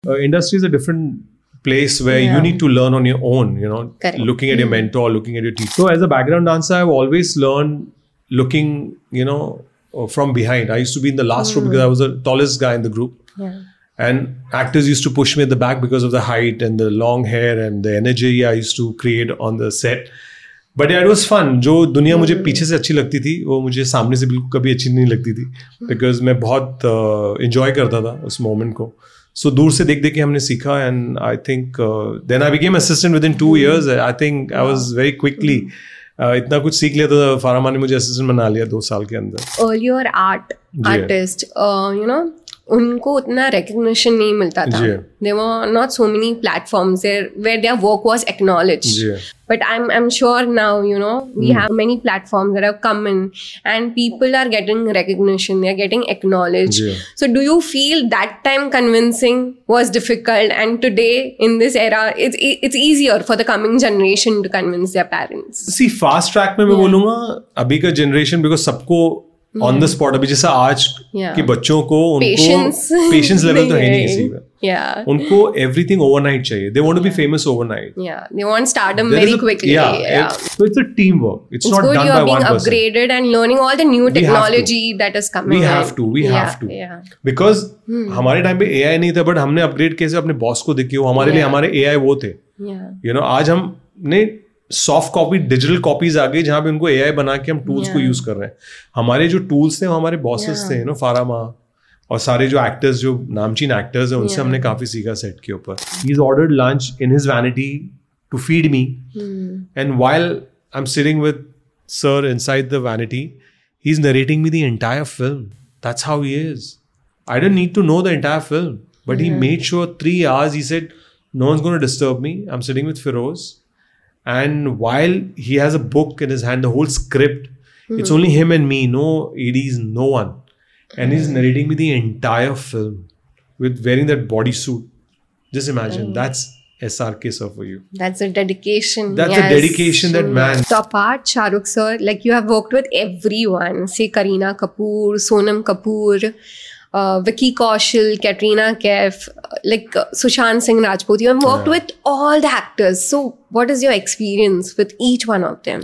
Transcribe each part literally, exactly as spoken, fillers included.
uh, industry is a different place where Yeah. you need to learn on your own, you know, Correct. looking at your mentor, looking at your teacher. So as a background dancer, I've always learned looking, you know, uh, from behind. I used to be in the last row because I was the tallest guy in the group. Yeah. And actors used to push me at the back because of the height and the long hair and the energy I used to create on the set. But yeah, it was fun. जो दुनिया मुझे पीछे से अच्छी लगती थी वो मुझे सामने से बिल्कुल कभी अच्छी नहीं लगती थी, because मैं बहुत enjoy करता था उस moment को. So दूर से देख देख के हमने सीखा, and I think uh, then I became assistant within two years. I think I was very quickly uh, इतना कुछ सीख लिया तो फारामा ने मुझे assistant बना लिया दो साल के अंदर. Earlier art artist, uh, you know, उनको उतना recognition नहीं मिलता था. There were not so many platforms there where their work was acknowledged. Ji. But I'm I'm sure now, you know, we mm. have many platforms that have come in and people are getting recognition, they're getting acknowledged. Yeah. So do you feel that time convincing was difficult, and today in this era, it's it's easier for the coming generation to convince their parents? See, fast track में मैं बोलूँगा अभी का generation, because सबको on the spot अभी जैसा आज yeah. के बच्चों को उनको पेशेंस लेवल तो है नहीं किसी में. Yeah. उनको everything overnight चाहिए. They want to be famous overnight. Yeah, they want stardom very a, quickly. Yeah, yeah. It, so it's a teamwork. It's, it's not good done you by are one being person. Upgraded and learning all the new technology that is coming. We have to. We yeah, have to. Yeah. Because hmm. हमारे time पे A I नहीं था, but हमने upgrade कैसे अपने boss को देखी, वो हमारे लिए हमारे A I वो थे. Yeah. You know, आज हमने सॉफ्ट कॉपी डिजिटल कॉपीज आ गई जहाँ पे उनको एआई बना के हम टूल्स yeah. को यूज कर रहे हैं. हमारे जो टूल्स थे वो हमारे बॉसेस yeah. थे, यू नो, फारामा और सारे जो एक्टर्स जो नामचीन एक्टर्स हैं उनसे yeah. हमने काफी सीखा सेट के ऊपर. He is ordered lunch in his vanity to feed me, and while I am sitting with sir inside the vanity he is narrating me the entire film. That's how he is. I don't need to know the entire film, but he made sure three hours he said no one's gonna disturb me. I am sitting with Firoz. And while he has a book in his hand, the whole script, mm-hmm. it's only him and me, no A Ds, no one. And he's narrating me the entire film with wearing that bodysuit. Just imagine, mm. that's S R K sir for you. That's a dedication. That's yes. a dedication, that man. So apart Shah Rukh sir, like you have worked with everyone, say Kareena Kapoor, Sonam Kapoor, Uh, Vicky Kaushal, Katrina Kaif, like uh, Sushant Singh Rajput. You have worked yeah. with all the actors. So what is your experience with each one of them?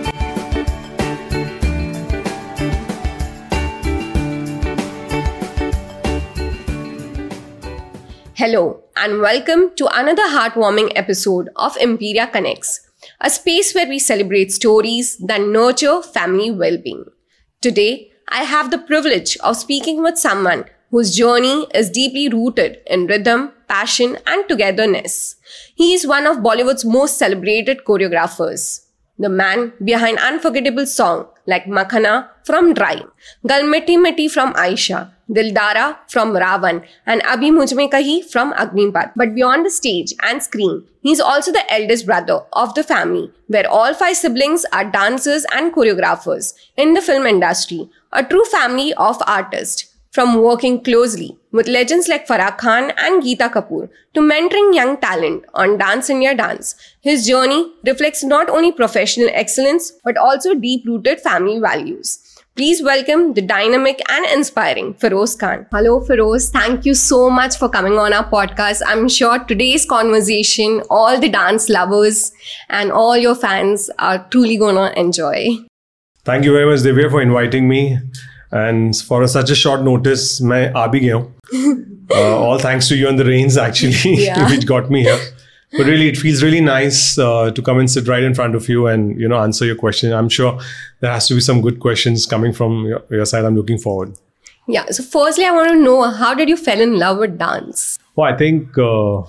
Hello and welcome to another heartwarming episode of Imperia Connects, a space where we celebrate stories that nurture family well-being. Today, I have the privilege of speaking with someone whose journey is deeply rooted in rhythm, passion, and togetherness. He is one of Bollywood's most celebrated choreographers, the man behind unforgettable songs like Makhana from Drive, Gal Mitti Mitti from Aisha, Dildara from Ravan, and Abhi Mujh Mein Kahi from Agnipath. But beyond the stage and screen, he is also the eldest brother of the family, where all five siblings are dancers and choreographers in the film industry. A true family of artists, from working closely with legends like Farah Khan and Geeta Kapoor to mentoring young talent on Dance India Dance. His journey reflects not only professional excellence but also deep-rooted family values. Please welcome the dynamic and inspiring Feroz Khan. Hello Feroz, thank you so much for coming on our podcast. I'm sure today's conversation, all the dance lovers and all your fans are truly gonna enjoy. Thank you very much, Divya, for inviting me. And for a, such a short notice, मैं आ भी गया हूँ. uh, all thanks to you and the rains, actually, yeah. which got me here. But really, it feels really nice uh, to come and sit right in front of you and, you know, answer your question. I'm sure there has to be some good questions coming from your, your side. I'm looking forward. Yeah. So firstly, I want to know, how did you fall in love with dance? Well, I think uh,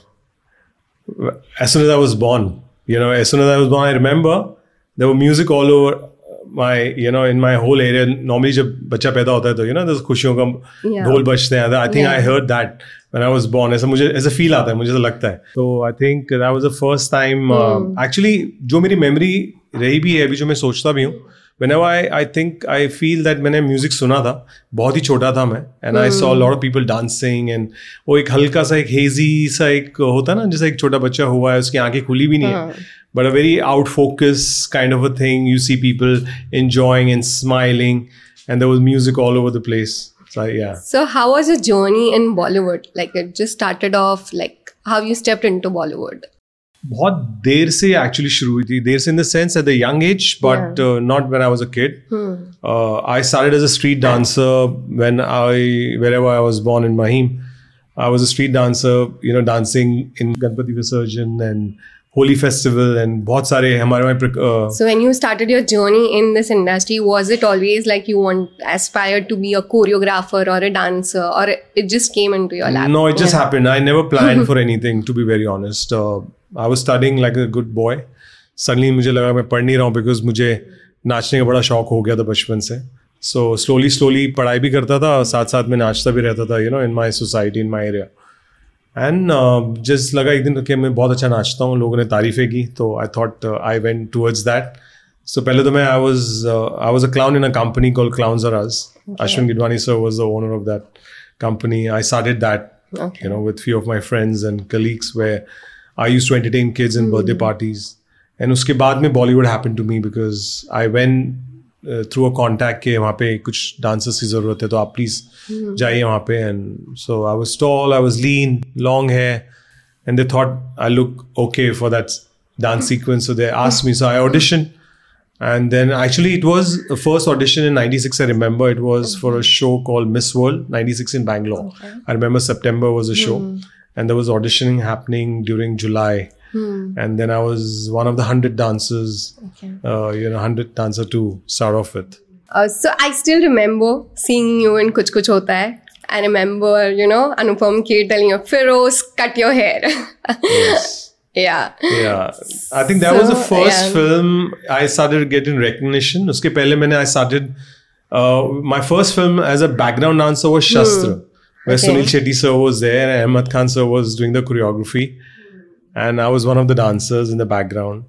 as soon as I was born, you know, as soon as I was born, I remember there were music all over my, you know, in my whole area. Normally जब बच्चा पैदा होता है तो, you know, there's खुशियों का ढोल बजते हैं. I think yeah. I heard that when I was born. ऐसा मुझे ऐसा feel आता है, मुझे ऐसा लगता है. So I think that was the first time. Mm. Uh, actually, जो मेरी memory रही भी है अभी, जो मैं सोचता भी हूँ, whenever I I think I feel that मैंने music सुना था, बहुत ही छोटा था मैं, and mm. I saw a lot of people dancing, and वो एक हल्का सा एक hazy सा एक होता ना, जैसे एक छोटा बच्चा हुआ है, उसकी आंखें खुली भी नहीं है. But a very out-focus kind of a thing. You see people enjoying and smiling, and there was music all over the place. So yeah. So how was your journey in Bollywood? Like it just started off, like how you stepped into Bollywood? बहुत देर से actually शुरू हुई थी. देर से in the sense at the young age, but Yeah. uh, not when I was a kid. Hmm. Uh, I started as a street dancer when I, wherever I was born in Mahim. I was a street dancer, you know, dancing in Ganpati Visarjan and Holi Festival and बहुत सारे हमारे वहाँ uh, So when you started your journey in this industry, was it always like you want aspired to be a choreographer or a dancer, or it just came into your lap? No, it just Yeah. happened. I never planned for anything, to be very honest. Uh, I was studying like a good boy. Suddenly मुझे लगा मैं पढ़ नहीं रहा हूँ because मुझे नाचने का बड़ा शौक हो गया था बचपन से. So slowly, slowly पढ़ाई भी करता था, साथ साथ में नाचता भी रहता था, you know, in my society, in my area. And uh, just लगा एक दिन कि मैं बहुत अच्छा नाचता हूँ, लोगों ने तारीफें की, तो I thought uh, I went towards that. So पहले तो मैं I was uh, I was a clown in a company called Clowns Are Us. Okay. Ashwin Gidwani sir was the owner of that company. I started that, Okay. you know, with few of my friends and colleagues where I used to entertain kids in birthday parties. And उसके बाद में Bollywood happened to me because I went uh, through a contact के वहाँ पे कुछ dancers की ज़रूरत है तो आप please जाइए वहाँ पे. And so I was tall, I was lean, long hair, and they thought I look okay for that dance sequence. So they asked me. So I auditioned. And then actually it was the first audition in ninety-six. I remember it was for a show called Miss World ninety-six in Bangalore. Okay. I remember September was a show. And there was auditioning happening during July. Hmm. And then I was one of the hundred dancers, Okay. uh, you know, hundred dancer to start off with. Uh, so I still remember seeing you in Kuch Kuch Hota Hai. I remember, you know, Anupam Kher telling you, Feroz, cut your hair. Yes. Yeah. Yeah. I think that was the So, first yeah. film I started getting recognition. Uske pehle maine I started, uh, my first film as a background dancer was Shastra. Where Okay. Sunil Shetty sir was there and Ahmad Khan sir was doing the choreography. And I was one of the dancers in the background.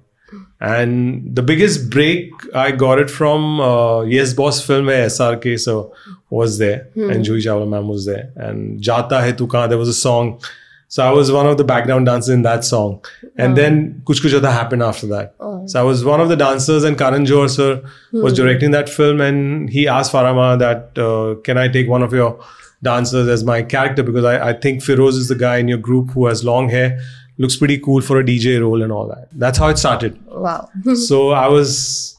And the biggest break, I got it from uh, Yes Boss film where S R K sir was there and Juhi Chawla ma'am was there. And Jata Hai Tu Kahan, there was a song. So I was one of the background dancers in that song. And then Kuch Kuch Hota happened after that. Oh. So I was one of the dancers and Karan Johar sir was directing that film and he asked Farama that, uh, can I take one of your dancers as my character? Because I, I think Feroz is the guy in your group who has long hair, looks pretty cool for a D J role and all that. That's how it started. Wow. So I was,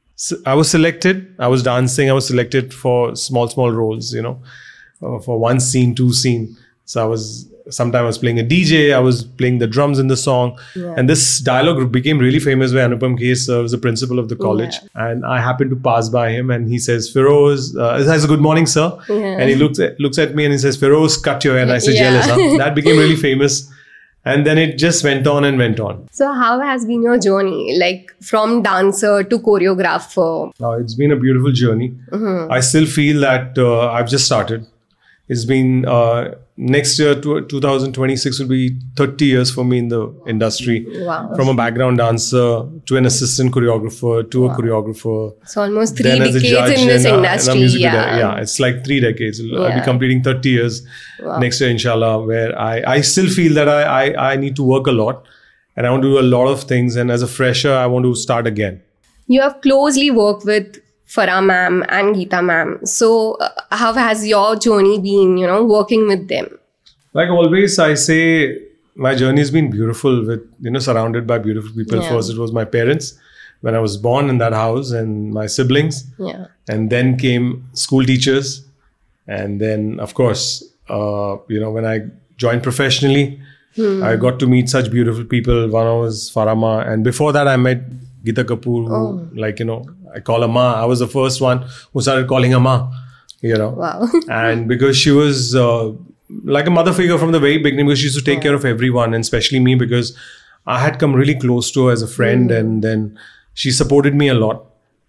I was selected. I was dancing. I was selected for small, small roles, you know, uh, for one scene, two scene. So I was, sometimes I was playing a D J. I was playing the drums in the song. Yeah. And this dialogue became really famous where Anupam Kher sir was the principal of the college. Yeah. And I happened to pass by him and he says, Feroz, uh, he says, good morning, sir. Yeah. And he looks at, looks at me and he says, Feroz, cut your hair. And I said, Yeah. jealous, huh? That became really famous. And then it just went on and went on. So how has been your journey, like from dancer to choreographer? Uh, it's been a beautiful journey. Mm-hmm. I still feel that uh, I've just started. It's been uh, next year, to, twenty twenty-six will be thirty years for me in the industry. Wow. From a background dancer to an assistant choreographer to a choreographer. So almost three Then as a decades judge in this and a- and a industry. music video. Yeah. Yeah, it's like three decades. I'll Yeah. be completing thirty years Wow. next year, inshallah, where I, I still feel that I, I, I need to work a lot and I want to do a lot of things. And as a fresher, I want to start again. You have closely worked with Farah ma'am and Geeta ma'am. So uh, how has your journey been, you know, working with them? Like always, I say my journey has been beautiful with, you know, surrounded by beautiful people. Yeah. First, it was my parents when I was born in that house and my siblings. Yeah. And then came school teachers. And then, of course, uh, you know, when I joined professionally, I got to meet such beautiful people. One was Farama. And before that, I met Geeta Kapoor, who, Oh. like, you know, I call her Ma. I was the first one who started calling her Ma, you know. Wow. And because she was uh, like a mother figure from the very beginning, because she used to take care of everyone, and especially me, because I had come really close to her as a friend, and then she supported me a lot.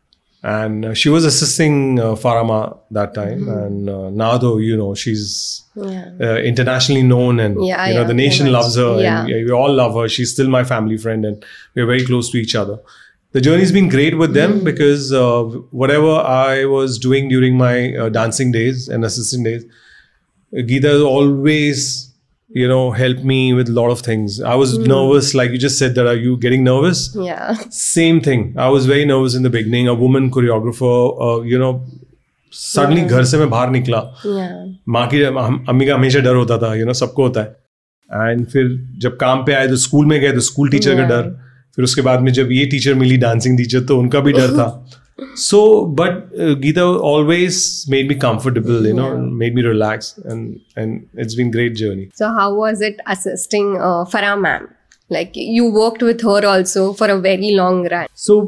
And uh, she was assisting uh, Farama that time, and uh, now though, you know, she's Yeah. uh, internationally known, and Yeah, you know, yeah, the nation very much. loves her, Yeah. and yeah, we all love her. She's still my family friend, and we're very close to each other. The journey's been great with them because uh, whatever I was doing during my uh, dancing days and assistant days, Geeta has always, you know, helped me with a lot of things. I was nervous, like you just said, that are you getting nervous? Yeah. Same thing. I was very nervous in the beginning. A woman choreographer, uh, you know, suddenly घर से मैं बाहर निकला, माँ की अम्मी का हमेशा डर होता था, यू नो सबको होता है। एंड फिर जब काम पे आए तो स्कूल में गए तो स्कूल टीचर का डर, फिर उसके बाद में जब ये टीचर मिली डांसिंग टीचर तो उनका भी डर था। So, but uh, Geeta always made me comfortable, you know, Yeah. made me relax, and and it's been great journey. So how was it assisting uh, Farah ma'am? Like you worked with her also for a very long run. So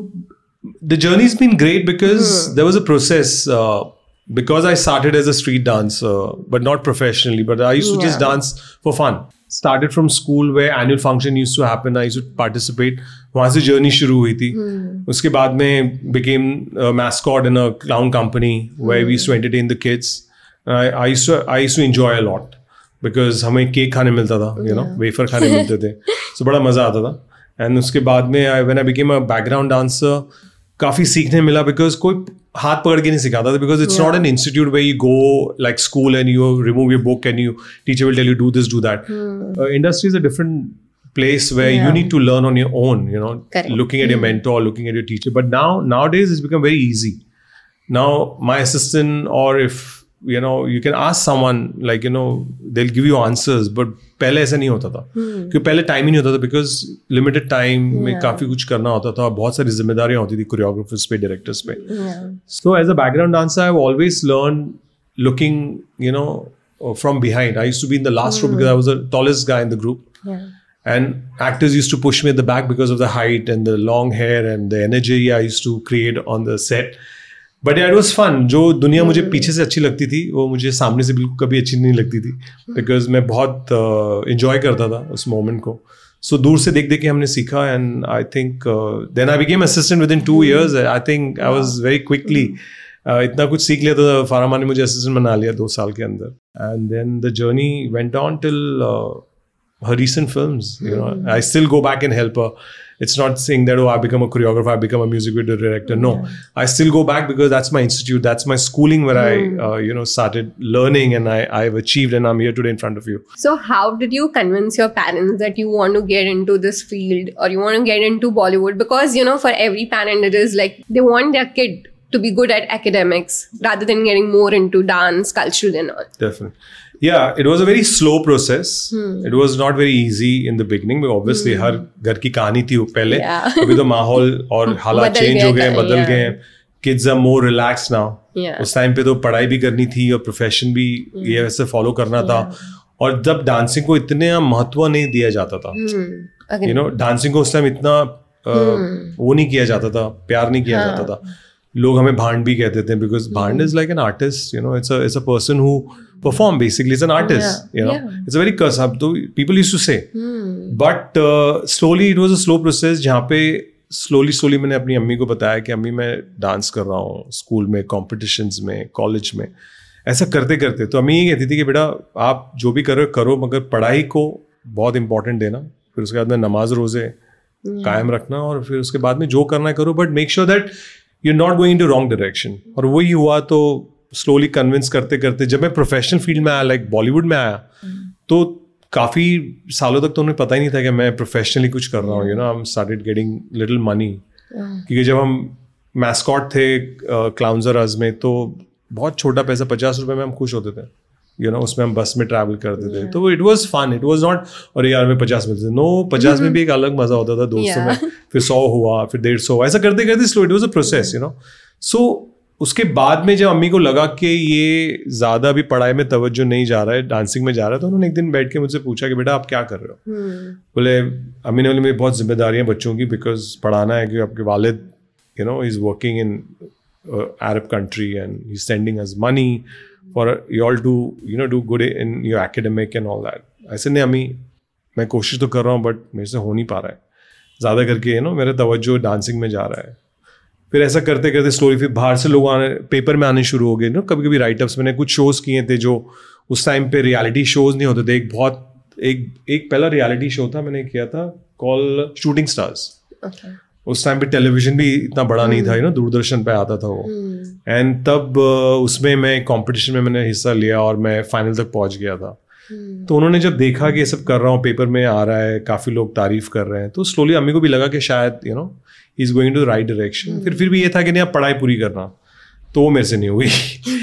the journey's been great because Hmm. there was a process. Uh, because I started as a street dancer, but not professionally, but I used to just Yeah. dance for fun. Started from school where annual function used to happen. I used to participate. वहाँ से journey शुरू हुई थी. उसके बाद में became a mascot in a clown company where we used to entertain the kids. I, I used to I used to enjoy a lot because हमें cake खाने मिलता था, you know, वेफर खाने मिलते थे. So बड़ा मजा आता था. And उसके बाद में I, when I became a background dancer, काफी सीखने मिला because कोई हाथ पकड़ के नहीं सिखाता था because it's Yeah. not an institute where you go like school and you remove your book and you teacher will tell you do this, do that. Uh, industry is a different place where Yeah. you need to learn on your own, you know, Correct. looking at your mentor, looking at your teacher. But now nowadays it's become very easy. Now my assistant, or if you know, you can ask someone, like you know, they'll give you answers. But पहले ऐसा नहीं होता था क्योंकि पहले time ही नहीं होता था because limited time में Yeah. काफी कुछ करना होता था, बहुत सारी जिम्मेदारियां होती थी कोरियोग्राफर्स पे, डायरेक्टर्स पे. Yeah. So as a background dancer, I've always learned looking, you know, uh, from behind. I used to be in the last row because I was the tallest guy in the group. Yeah. And actors used to push me at the back because of the height and the long hair and the energy I used to create on the set. But yeah, it was fun. जो दुनिया मुझे पीछे से अच्छी लगती थी वो मुझे सामने से बिल्कुल कभी अच्छी नहीं लगती थी because मैं बहुत enjoy करता था उस moment को. So दूर से देख देख के हमने सीखा and I think uh, then I became assistant within two years. I think I was very quickly uh, इतना कुछ सीख लिया था. फारा माँ ने मुझे assistant बना लिया दो साल के अंदर. And then the journey went on till uh, her recent films. You know, I still go back and help her. It's not saying that, oh, I become a choreographer, I become a music video director. No, I still go back because that's my institute, that's my schooling where I, uh, you know, started learning and I, I've achieved and I'm here today in front of you. So how did you convince your parents that you want to get into this field or you want to get into Bollywood? Because, you know, for every parent, it is like they want their kid to be good at academics rather than getting more into dance, cultural and all. Definitely. Yeah, it was a very slow process. Hmm. It was not very easy in the beginning. But obviously, हर घर की कहानी थी वो पहले. Yeah. अभी तो माहौल और हालात बदल चेंज हो गया गए, था, बदल yeah. गए हैं. Kids are more relaxed now. Yeah. उस टाइम पे तो पढ़ाई भी करनी थी और प्रोफेशन भी ये वैसे फॉलो करना था. और जब डांसिंग को इतने महत्व नहीं दिया जाता था. Hmm. यू नो, डांसिंग को उस टाइम इतना वो नहीं किया जाता था, प्यार नहीं किया जाता था. लोग हमें भांड भी कहते थे because भांड is like an artist, you know, it's a it's a person who perform basically, it's an artist, Yeah, you know, yeah. it's a very curse. अब तो people used to say, but uh, slowly it was a slow process जहाँ पे slowly slowly मैंने अपनी अम्मी को बताया कि अम्मी मैं डांस कर रहा हूँ स्कूल में, कॉम्पिटिशन्स में, कॉलेज में. ऐसा करते करते तो अम्मी ये कहती थी कि बेटा आप जो भी करो करो मगर पढ़ाई को बहुत इंपॉर्टेंट देना, फिर उसके बाद में नमाज रोजे कायम रखना और फिर उसके बाद में जो करना है करो, but make sure that you are not going into wrong direction. और वही हुआ. तो स्लोली कन्विंस करते करते जब मैं प्रोफेशनल फील्ड में आया, लाइक बॉलीवुड में आया, तो काफ़ी सालों तक तो उन्हें पता ही नहीं था कि मैं प्रोफेशनली कुछ कर रहा हूँ. You know, I am started getting little money क्योंकि जब हम मैस्कॉट थे क्लाउंजराज में तो बहुत छोटा पैसा, पचास रुपये में हम खुश होते थे. यू नो, उसमें हम बस में ट्रैवल करते थे. तो it was fun. It was not और यार में पचास मिलते थे. नो, पचास में भी एक अलग मजा होता था दोस्तों में. फिर सौ हुआ, फिर डेढ़ सौ, ऐसा करते करते slow. It was a process, you know. So उसके बाद में जब अम्मी को लगा कि ये ज़्यादा भी पढ़ाई में तवज्जो नहीं जा रहा है, डांसिंग में जा रहा है, तो उन्होंने एक दिन बैठ के मुझसे पूछा कि बेटा आप क्या कर रहे हो. बोले अम्मी ने बोले मेरी बहुत जिम्मेदारियाँ बच्चों की, बिकॉज पढ़ाना है कि आपके वालिद you know is working in Arab country and he sending us money for you all to you know do good in your academic and all that. ऐसे नहीं अम्मी, मैं कोशिश तो कर रहा हूँ बट मेरे से हो नहीं पा रहा है ज़्यादा करके, यू नो मेरा तवज्जो डांसिंग में जा रहा है. फिर ऐसा करते करते स्लोली फिर बाहर से लोग आने, पेपर में आने शुरू हो गए. नो, कभी कभी राइटअप्स मैंने कुछ शोज़ किए थे जो उस टाइम पे रियलिटी शोज़ नहीं होते थे. एक बहुत एक एक पहला रियलिटी शो था मैंने किया था कॉल शूटिंग स्टार्स. उस टाइम पे टेलीविजन भी इतना बड़ा नहीं था, यू नो, दूरदर्शन पे आता था वो. एंड तब उसमें मैं कंपटीशन में मैंने हिस्सा लिया और मैं फाइनल तक पहुंच गया था. तो उन्होंने जब देखा कि ये सब कर रहा हूँ, पेपर में आ रहा है, काफ़ी लोग तारीफ कर रहे हैं, तो स्लोली अम्मी को भी लगा कि शायद you know he is going to right direction. फिर फिर भी ये था कि नहीं आप पढ़ाई पूरी करना. तो वो मेरे से नहीं हुई.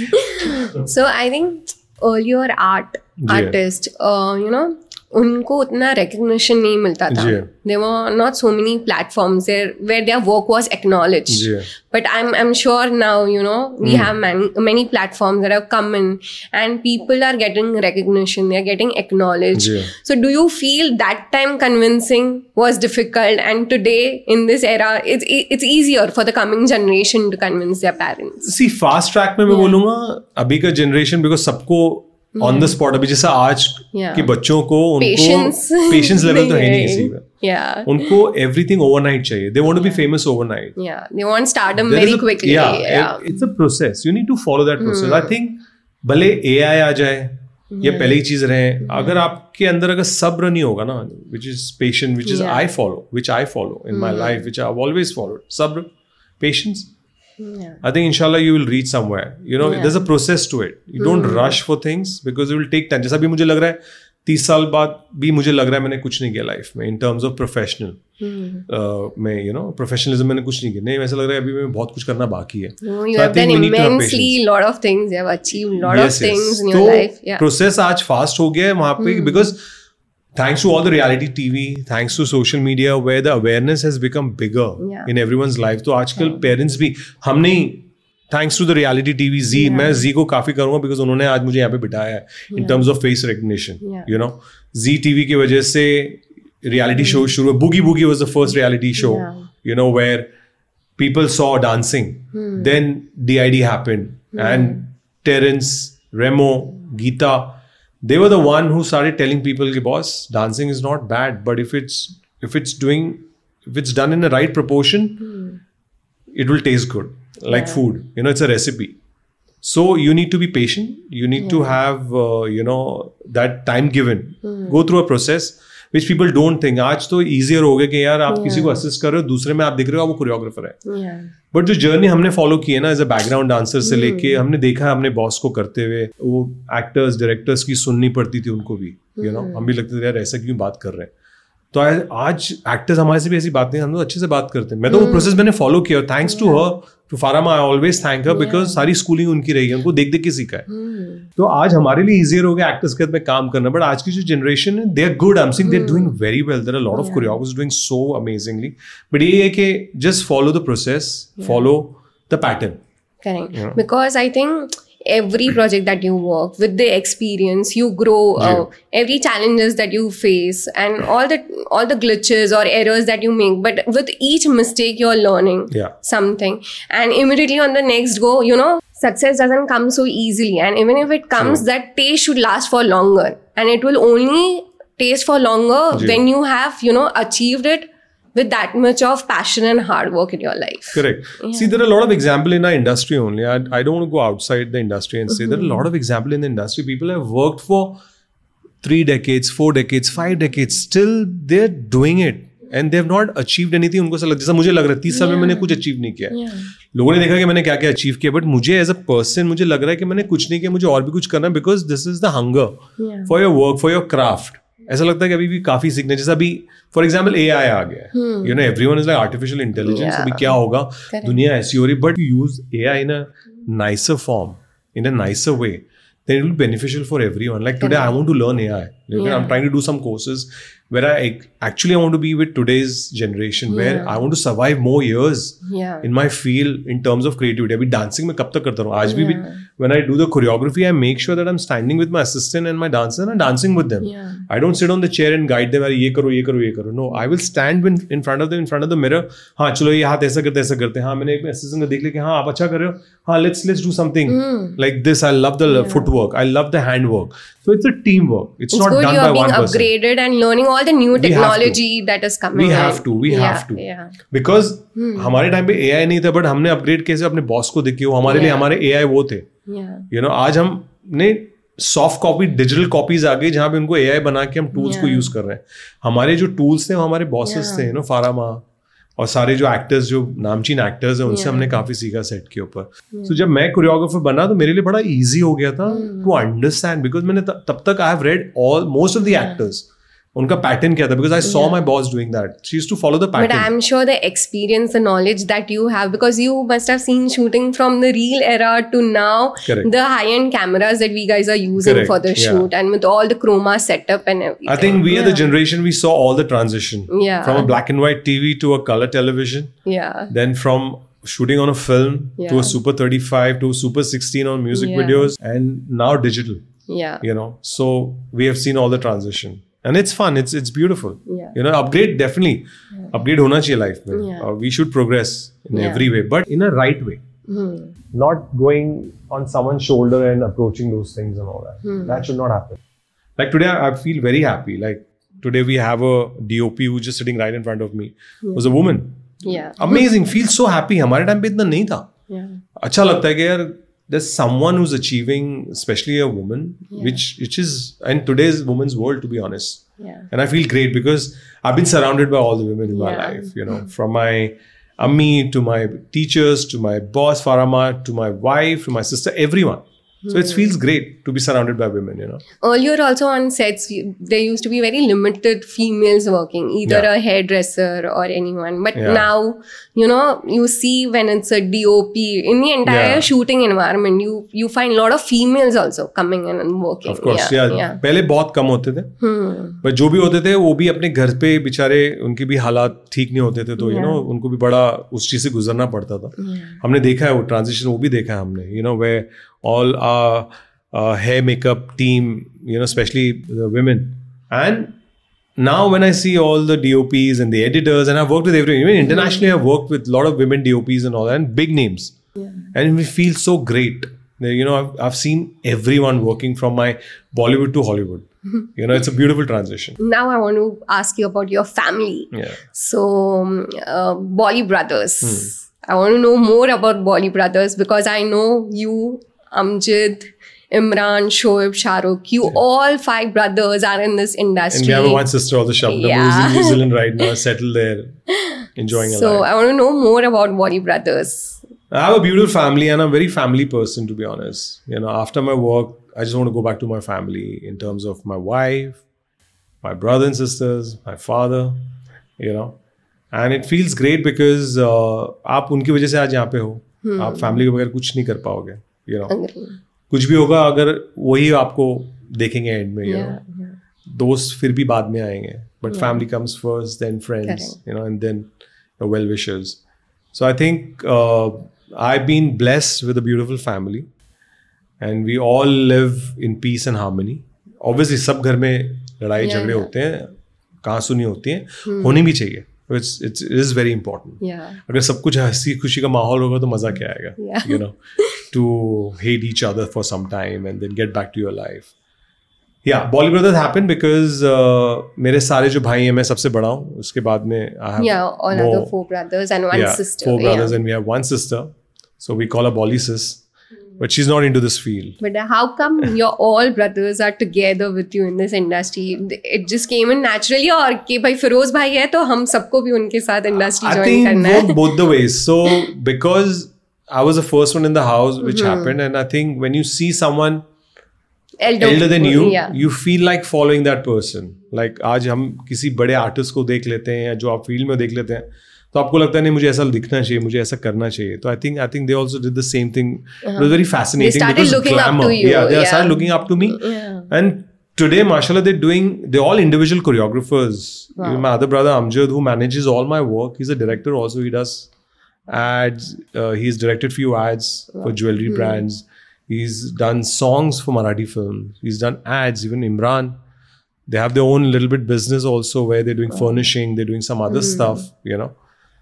So I think earlier art artist, uh, you know, उनको उतना recognition नहीं मिलता था. There were not so many platforms there where their work was acknowledged. But I'm I'm sure now, you know, we mm. have many many platforms that have come in, and people are getting recognition. They are getting acknowledged. Yeah. So do you feel that time convincing was difficult, and today in this era, it's it's easier for the coming generation to convince their parents? See, fast track में मैं बोलूँगा अभी का generation because सबको on the spot अभी जैसा आज yeah. के बच्चों को उनको पेशेंस लेवल तो है नहीं किसी का. Yeah. उनको एवरीथिंग ओवरनाइट चाहिए. They want to be famous overnight. Yeah, they want stardom very quickly. Yeah, yeah. It's a process. You need to follow that process. I think भले A I आ जाए ये पहले ही चीज रहे, अगर आपके अंदर अगर सब्र नहीं होगा ना, which is patient, which is I follow, which I follow in my life, which I've always followed. Sabr, patience. Yeah. I think inshallah you will reach somewhere. You know, yeah. there's a process to it. You don't mm. rush for things because it will take time. जैसा भी मुझे लग रहा है तीस साल बाद भी मुझे लग रहा है मैंने कुछ नहीं किया लाइफ में in terms of professional. Mm. Uh, मैं you know professionalism मैंने कुछ नहीं किया. नहीं वैसा लग रहा है अभी मैं बहुत कुछ करना बाकी है. No, you so have done immensely lot of things. You have achieved lot yes, of things yes. in your so, life. Yeah. Process आज fast हो गया है वहाँ पे mm. because thanks to all the reality T V, thanks to social media, where the awareness has become bigger yeah. in everyone's life. तो आजकल parents भी हमने thanks to the reality T V, Z, yeah. मैं Z को काफी करूँगा because उन्होंने आज मुझे यहाँ पे बिठाया है in yeah. terms of face recognition. Yeah. You know, Z T V की वजह से reality mm. show शुरू हुआ. Boogie Boogie was the first reality show. Yeah. You know, where people saw dancing. Mm. Then D I D happened mm. and Terence, Remo, Geeta. They were the one who started telling people, "Ki boss, dancing is not bad, but if it's if it's doing if it's done in the right proportion, mm. it will taste good, like yeah. food. You know, it's a recipe. So you need to be patient. You need yeah. to have uh, you know that time given. Mm. Go through a process which people don't think. आज तो easier हो गया कि यार आप yeah. किसी को assist कर रहे हो, दूसरे में आप देख रहे हो आप वो कोरियोग्राफर है. Yeah. बट जो जर्नी हमने फॉलो की है ना एज अ बैकग्राउंड डांसर से लेके हमने देखा अपने बॉस को करते हुए, वो एक्टर्स डायरेक्टर्स की सुननी पड़ती थी उनको भी, यू नो हम भी लगते थे यार ऐसा क्यों बात कर रहे हैं. तो आज एक्टर्स हमारे से भी ऐसी बात नहीं, हम लोग अच्छे से बात करते हैं. मैं तो वो प्रोसेस मैंने फॉलो किया और थैंक्स टू हर, टू फारामा, I always thank her because सारी स्कूलिंग उनकी रही है, उनको देख देख के सीखा है. तो आज हमारे लिए इजियर हो गया एक्टर्स के साथ में काम करना. बट आज की जो जनरेशन है they are good, I am seeing they are doing very well, there are lot of choreographers doing so amazingly. But ये है कि just follow the process, follow the pattern. Correct. Yeah. Because I think every project that you work with, the experience you grow, uh, yeah. every challenges that you face, and all the all the glitches or errors that you make. But with each mistake, you're learning yeah. something, and immediately on the next go, you know, success doesn't come so easily. And even if it comes, sure. that taste should last for longer, and it will only taste for longer yeah. when you have, you know, achieved it with that much of passion and hard work in your life. Correct. Yeah. See, there are a lot of examples in our industry only. I, I don't want to go outside the industry and say mm-hmm. there are a lot of examples in the industry. People have worked for three decades, four decades, five decades. Still, they're doing it. And they have not achieved anything. उनको ऐसा जैसा मुझे लग रहा है तीस साल में मैंने कुछ अचीव नहीं किया. yeah. लोगों ने देखा कि मैंने क्या क्या अचीव किया, बट मुझे एज अ पर्सन मुझे लग रहा है कि मैंने कुछ नहीं किया, मुझे और भी कुछ करना है, because this is the hunger for your work, for your craft. ऐसा लगता है कि अभी भी काफी सीखना है. जैसा अभी फॉर एग्जाम्पल ए आई आ गया, you know everyone is like artificial intelligence, अभी क्या होगा, दुनिया ऐसी हो रही. But use A I in a nicer form, in a nicer way, then it will be beneficial for everyone. Like today, I want to learn A I. Yeah. I'm trying to do some courses where I actually I want to be with today's generation, yeah. where I want to survive more years yeah. in my field in terms of creativity. Abhi dancing mein kab tak karta raha? Aaj bhi yeah. when I do the choreography, I make sure that I'm standing with my assistant and my dancer and I'm dancing with them. Yeah. I don't sit on the chair and guide them. Ye karo, ye karo, ye karo. No, I will stand in, in front of them, in front of the mirror. हाँ चलो ये हाथ ऐसा करते ऐसा करते हैं. हाँ मैंने एक assistant को देख लिया कि हाँ आप अच्छा कर रहे हो. हाँ let's let's do something mm. like this. I love the yeah. footwork. I love the handwork. So it's a teamwork. It's, it's not good done by one person. It's good you're being upgraded and learning all the new technology that is coming. We have to. We yeah, have to. Yeah. Because hmm. हमारे time पे A I नहीं था, but हमने upgrade कैसे अपने boss को देखे, वो हमारे yeah. लिए हमारे A I वो थे. Yeah. You know, आज हमने सॉफ्ट कॉपी, डिजिटल कॉपीज आ गई जहाँ पे उनको A I बना के हम टूल्स yeah. को यूज कर रहे हैं. हमारे जो टूल्स थे वो हमारे बॉसेस yeah. थे, यू नो फारामा और सारे जो एक्टर्स, जो नामचीन एक्टर्स हैं, उनसे yeah. हमने काफी सीखा सेट के ऊपर. सो yeah. so, जब मैं कोरियोग्राफर बना तो मेरे लिए बड़ा इजी हो गया था टू अंडरस्टैंड, बिकॉज मैंने तब तक I have read all most of the actors. उनका पैटर्न क्या था, because I saw my boss doing that. She used to follow the pattern. But I'm sure the experience, the knowledge that you have, because you must have seen shooting from the reel era to now, Correct. the high-end cameras that we guys are using Correct. for the Yeah. shoot, and with all the chroma setup and everything. I think we are the generation, we saw all the transition. Yeah. From a black and white T V to a color television. Yeah. Then from shooting on a film Yeah. to a Super thirty-five to Super sixteen on music Yeah. videos, and now digital. Yeah. You know, so we have seen all the transition. And it's fun. It's it's beautiful. Yeah. You know, upgrade definitely. Upgrade hona chahiye life mein. Yeah. Uh, we should progress in Yeah. every way, but in a right way. Hmm. Not going on someone's shoulder and approaching those things and all that. Hmm. That should not happen. Like today, I, I feel very happy. Like today, we have a D O P who's just sitting right in front of me. Was a woman. Yeah. Amazing. Feel so happy. हमारे time पे इतना नहीं था. Yeah. अच्छा लगता है कि यार there's someone who's achieving, especially a woman, Yeah. which which is in today's woman's world, to be honest. Yeah. And I feel great because I've been surrounded by all the women in my Yeah. life. You know, from my Ammi to my teachers to my boss Farama to my wife to my sister, everyone. So it feels great to be surrounded by women. You know. Earlier also on sets, you- there used to be very limited females working, either Yeah. a hairdresser or anyone. But Yeah. now, you know, you see when it's a D O P, in the entire Yeah. shooting environment, you you find a lot of females also coming in and working. Of course, yeah. yeah. yeah. पहले बहुत कम होते थे. Hmm. पर जो भी होते थे वो भी अपने घर पे बेचारे, उनके भी हालात ठीक नहीं होते थे, तो यू नो उनको भी बड़ा उस चीज से गुजरना पड़ता था. हमने देखा है वो ट्रांजिशन, वो भी देखा है हमने. You know we all our hair makeup team, you know, especially the women. And now when I see all the D O Ps and the editors, and I've worked with everyone, even internationally I've worked with a lot of women D O Ps and all that, and big names. Yeah. And we feel so great. You know, I've, I've seen everyone working from my Bollywood to Hollywood. You know, it's a beautiful transition. Now I want to ask you about your family. Yeah. So, um, uh, Bolly Brothers. I want to know more about Bolly Brothers because I know you, Amjad, Imran, Shoaib, Shahrukh, you all five brothers are in this industry. And we have one sister also, Shabnam, Yeah. who's in New Zealand right now, settled there, enjoying her So life. I want to know more about Bolly Brothers. I have a beautiful family and I'm a very family person, to be honest. You know, after my work, I just want to go back to my family in terms of my wife, my brother and sisters, my father, you know. And it feels great because uh, आप उनकी वजह से आज यहाँ पे हो. आप family के बगैर कुछ नहीं कर पाओगे, you know. Agree. कुछ भी होगा अगर वही आपको देखेंगे एंड में, you Yeah, know. yeah. दोस्त फिर भी बाद में आएंगे, but family comes first, then friends, Correct. you know, and then your well wishers. So I think uh, I've been blessed with a beautiful family, and we all live in peace and harmony. Obviously, सब घर में लड़ाई Yeah, झगड़े yeah. होते हैं, कहाँ सुनी होती हैं, होनी भी चाहिए. It's it's it is very important. Yeah. अगर सब कुछ हंसी खुशी का माहौल होगा तो मजा क्या आएगा? Yeah. You know, to hate each other for some time and then get back to your life. Yeah, Bolly Brothers happened because uh, मेरे सारे जो भाई हैं, मैं सबसे बड़ा हूँ. उसके बाद में I have Yeah, all more, other four brothers and one yeah, sister. four brothers, yeah. and we have one sister. So we call her Bolly sis, but she's not into this field. But how come your all brothers are together with you in this industry? It just came in naturally, or कि भाई फिरोज भाई है तो हम सबको भी उनके साथ industry I join think करना both, है. both the ways. So because I was the first one in the house, which happened, and I think when you see someone Elder, elder than you, yeah. you feel like following that person. Like आज हम किसी बड़े artist को देख लेते हैं या जो आप फील्ड में देख लेते हैं, तो आपको लगता है नहीं मुझे ऐसा दिखना चाहिए, मुझे ऐसा करना चाहिए. तो I think I think they also did the same thing. It was very fascinating. They started because looking up glamour. to you, Yeah, they yeah. started looking up to me. Yeah. And today, mashallah, they're doing. They're all individual choreographers. Wow. Even my other brother Amjad, who manages all my work, he's a director also. He does ads. Uh, he's directed few ads for jewelry brands. He's done songs for Marathi films. He's done ads. Even Imran, they have their own little bit business also where they're doing furnishing. They're doing some other stuff, you know,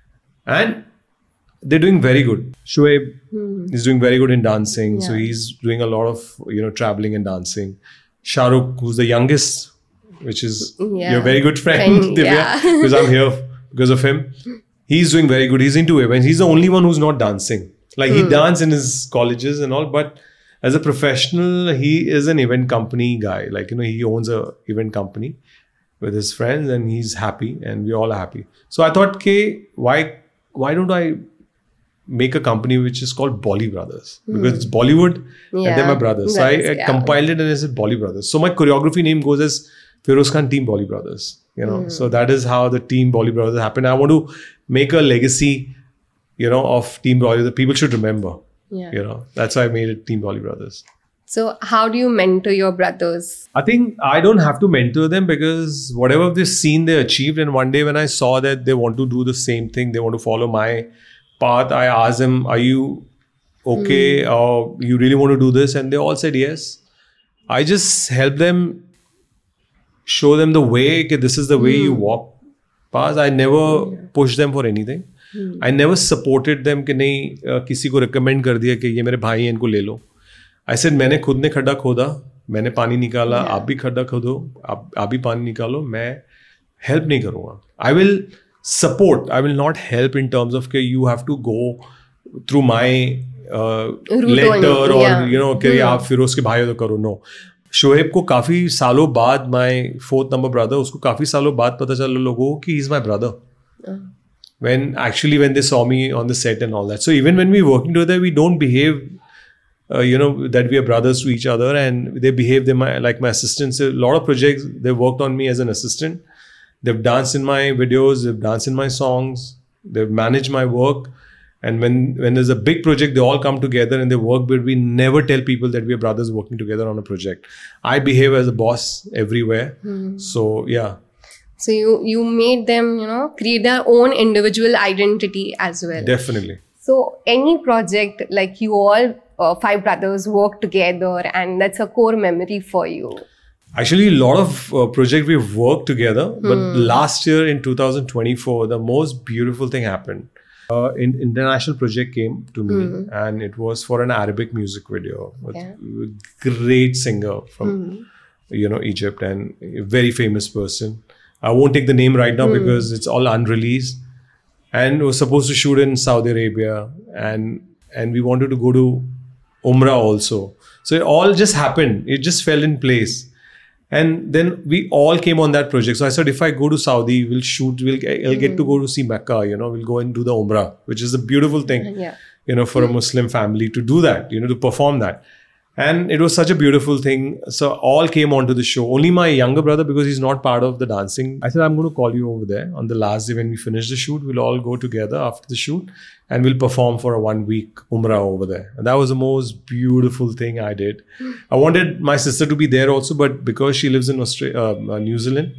and they're doing very good. Shoaib is doing very good in dancing, so Yeah. he's doing a lot of you know traveling and dancing. Shahrukh, who's the youngest, which is Yeah. your very good friend, Friend, Divya, yeah. because I'm here because of him. He's doing very good. He's into it, and he's the only one who's not dancing. Like he dances in his colleges and all, but as a professional, he is an event company guy. Like you know, he owns a event company with his friends, and he's happy, and we're all happy. So I thought, okay, why why don't I make a company which is called Bolly Brothers, because it's Bollywood and Yeah, they're my brothers. So I, brothers, I yeah. compiled it and I said Bolly Brothers. So my choreography name goes as Feroz Khan Team Bolly Brothers. You know, mm. so that is how the Team Bolly Brothers happened. I want to make a legacy, you know, of Team Bolly that people should remember. Yeah. You know, that's why I made it Team Bolly Brothers. So how do you mentor your brothers? I think I don't have to mentor them because whatever they've seen, they achieved. And one day when I saw that they want to do the same thing, they want to follow my path, I asked them, are you okay? Mm. Or you really want to do this? And they all said yes. I just helped them, show them the way, okay, this is the way mm. you walk past. I never yeah. pushed them for anything. Mm. I never supported them कि नहीं uh, किसी को recommend कर दिया कि ये मेरे भाई हैं इनको ले लो. I said मैंने खुद ने खड्डा खोदा, मैंने पानी निकाला, yeah. आप भी खड्डा खोदो, आप आप भी पानी निकालो, मैं help नहीं करूँगा. I will support, I will not help in terms of कि you have to go through my uh, letter or yeah. you know कि आप फिरोज के भाई हो तो करो. No. शोएब को काफ़ी सालों बाद, my fourth number brother, उसको काफ़ी सालों बाद पता चला लोगों को कि he's my brother. Uh. When actually when they saw me on the set and all that. So even when we working together, we don't behave, uh, you know, that we are brothers to each other, and they behave they my, like my assistants. A lot of projects, they worked on me as an assistant. They've danced in my videos, they've danced in my songs, they've managed my work. And when, when there's a big project, they all come together and they work, but we never tell people that we are brothers working together on a project. I behave as a boss everywhere. Mm. So, yeah. So you, you made them, you know, create their own individual identity as well. Definitely. So any project, like you all uh, five brothers work together and that's a core memory for you. Actually, a lot of uh, projects we've worked together. Hmm. But last year in two thousand twenty-four, the most beautiful thing happened. Uh, an international project came to me mm. and it was for an Arabic music video with yeah. a great singer from, mm. you know, Egypt and a very famous person. I won't take the name right now mm. because it's all unreleased. And we were supposed to shoot in Saudi Arabia and and we wanted to go to Umrah also. So it all just happened. It just fell in place. And then we all came on that project. So I said, if I go to Saudi, we'll shoot, we'll I'll get mm. to go to see Mecca, you know, we'll go and do the Umrah, which is a beautiful thing, yeah. you know, for mm. a Muslim family to do that, you know, to perform that. And it was such a beautiful thing. So all came onto the show. Only my younger brother, because he's not part of the dancing. I said, I'm going to call you over there on the last day when we finish the shoot. We'll all go together after the shoot and we'll perform for a one week Umrah over there. And that was the most beautiful thing I did. Mm. I wanted my sister to be there also, but because she lives in Australia, uh, New Zealand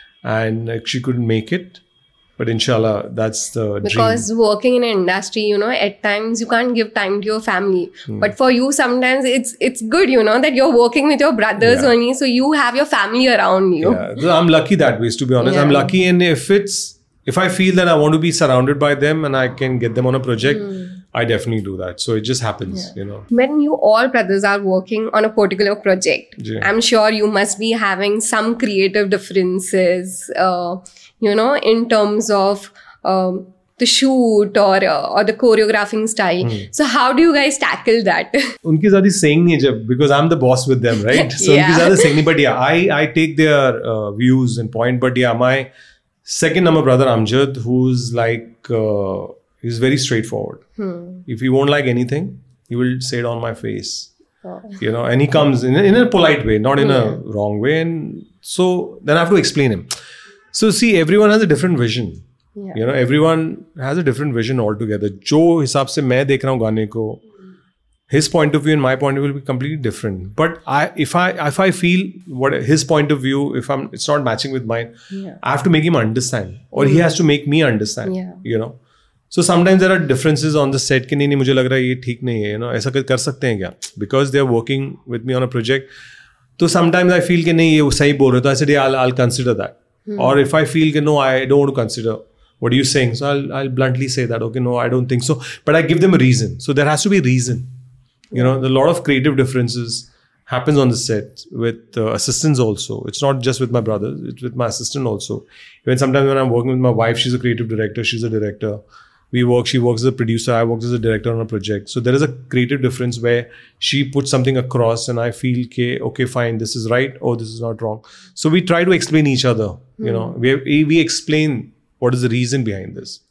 and uh, she couldn't make it. But inshallah, that's the because dream. Working in an industry, you know, at times you can't give time to your family. Hmm. But for you, sometimes it's it's good, you know, that you're working with your brothers yeah. only. So you have your family around you. Yeah. I'm lucky that way, to be honest. Yeah. I'm lucky. And if it's, if I feel that I want to be surrounded by them and I can get them on a project, hmm. I definitely do that. So it just happens, yeah. you know. When you all brothers are working on a particular project, yeah. I'm sure you must be having some creative differences, uh, you know, in terms of um, the shoot or uh, or the choreographing style. Hmm. So how do you guys tackle that? Unki zyada saying nahi jab, because I'm the boss with them, right? So yeah. unki zyada saying nahi, but yeah, I, I take their uh, views and point. But yeah, my second number brother Amjad, who's like, uh, he's very straightforward. Hmm. If he won't like anything, he will say it on my face. Oh. You know, and he comes in, in a polite way, not in yeah. a wrong way. And so then I have to explain him. So see, everyone has a different vision. Yeah. You know, everyone has a different vision altogether. Jo hisab se main dekh raha hu gaane ko, his point of view and my point of view will be completely different. But I, if I, if I feel what his point of view, if I'm, it's not matching with mine, yeah. I have to make him understand, or mm. he has to make me understand. Yeah. You know, so sometimes there are differences on the set. कि नहीं नहीं मुझे लग रहा है ये ठीक नहीं है. You know, ऐसा कर सकते हैं क्या? Because they are working with me on a project. So sometimes I feel कि नहीं ये सही बोल रहे. So I said, yeah, I'll, I'll consider that. Hmm. Or if I feel that no, I don't want to consider, what are you saying? So I'll I'll bluntly say that, okay, no, I don't think so. But I give them a reason. So there has to be a reason. You know, a lot of creative differences happens on the set with uh, assistants also. It's not just with my brother, it's with my assistant also. Even sometimes when I'm working with my wife, she's a creative director, she's a director. We work, she works as a producer, I work as a director on a project. So there is a creative difference where she puts something across and I feel, okay, okay, fine, this is right, or this is not wrong. So we try to explain each other, you mm. know, we, we explain what is the reason behind this.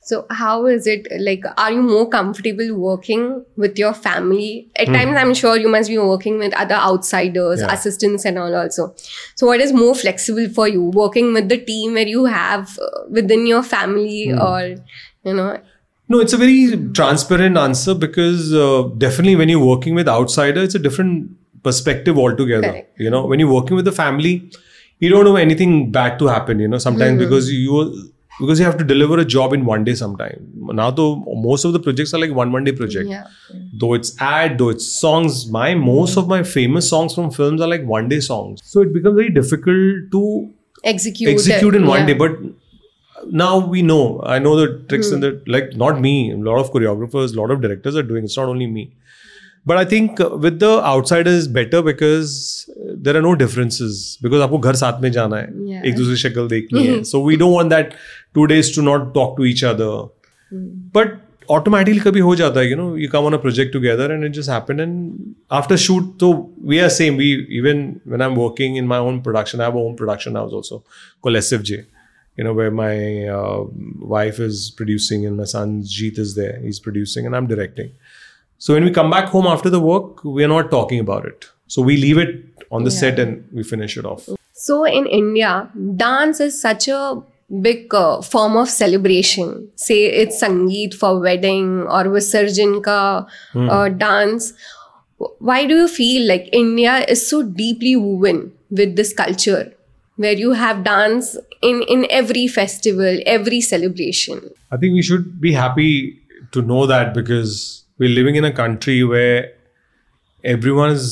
So how is it, like, are you more comfortable working with your family? At Hmm. times, I'm sure you must be working with other outsiders, Yeah. assistants and all also. So what is more flexible for you? Working with the team where you have uh, within your family Hmm. or, you know? No, it's a very transparent answer because uh, definitely when you're working with outsider, it's a different perspective altogether. Correct. You know, when you're working with the family, you don't know anything bad to happen, you know, sometimes because you because you have to deliver a job in one day sometime. Now, though, most of the projects are like one one day project. Yeah. Though it's ad, though it's songs, my most of my famous songs from films are like one day songs. So it becomes very difficult to Execute. execute in one yeah. day. But now we know, I know the tricks and the, like, not me, a lot of choreographers, a lot of directors are doing, it's not only me. But I think uh, with the outsiders is better because uh, there are no differences, because आपको घर साथ में जाना है, Yeah. एक दूसरी शक्ल देखनी है. So we don't want that two days to not talk to each other. But automatically कभी हो जाता है, you know, you come on a project together and it just happened. And after shoot, so we are same. We, even when I'm working in my own production, I have a own production house also called S F J. You know, where my uh, wife is producing and my son Jeet is there. He's producing and I'm directing. So when we come back home after the work, we are not talking about it. So we leave it on the Yeah. set and we finish it off. So in India, dance is such a big uh, form of celebration. Say it's Sangeet for wedding or Visarjan ka uh, dance. Why do you feel like India is so deeply woven with this culture where you have dance in, in every festival, every celebration? I think we should be happy to know that, because we're living in a country where everyone is,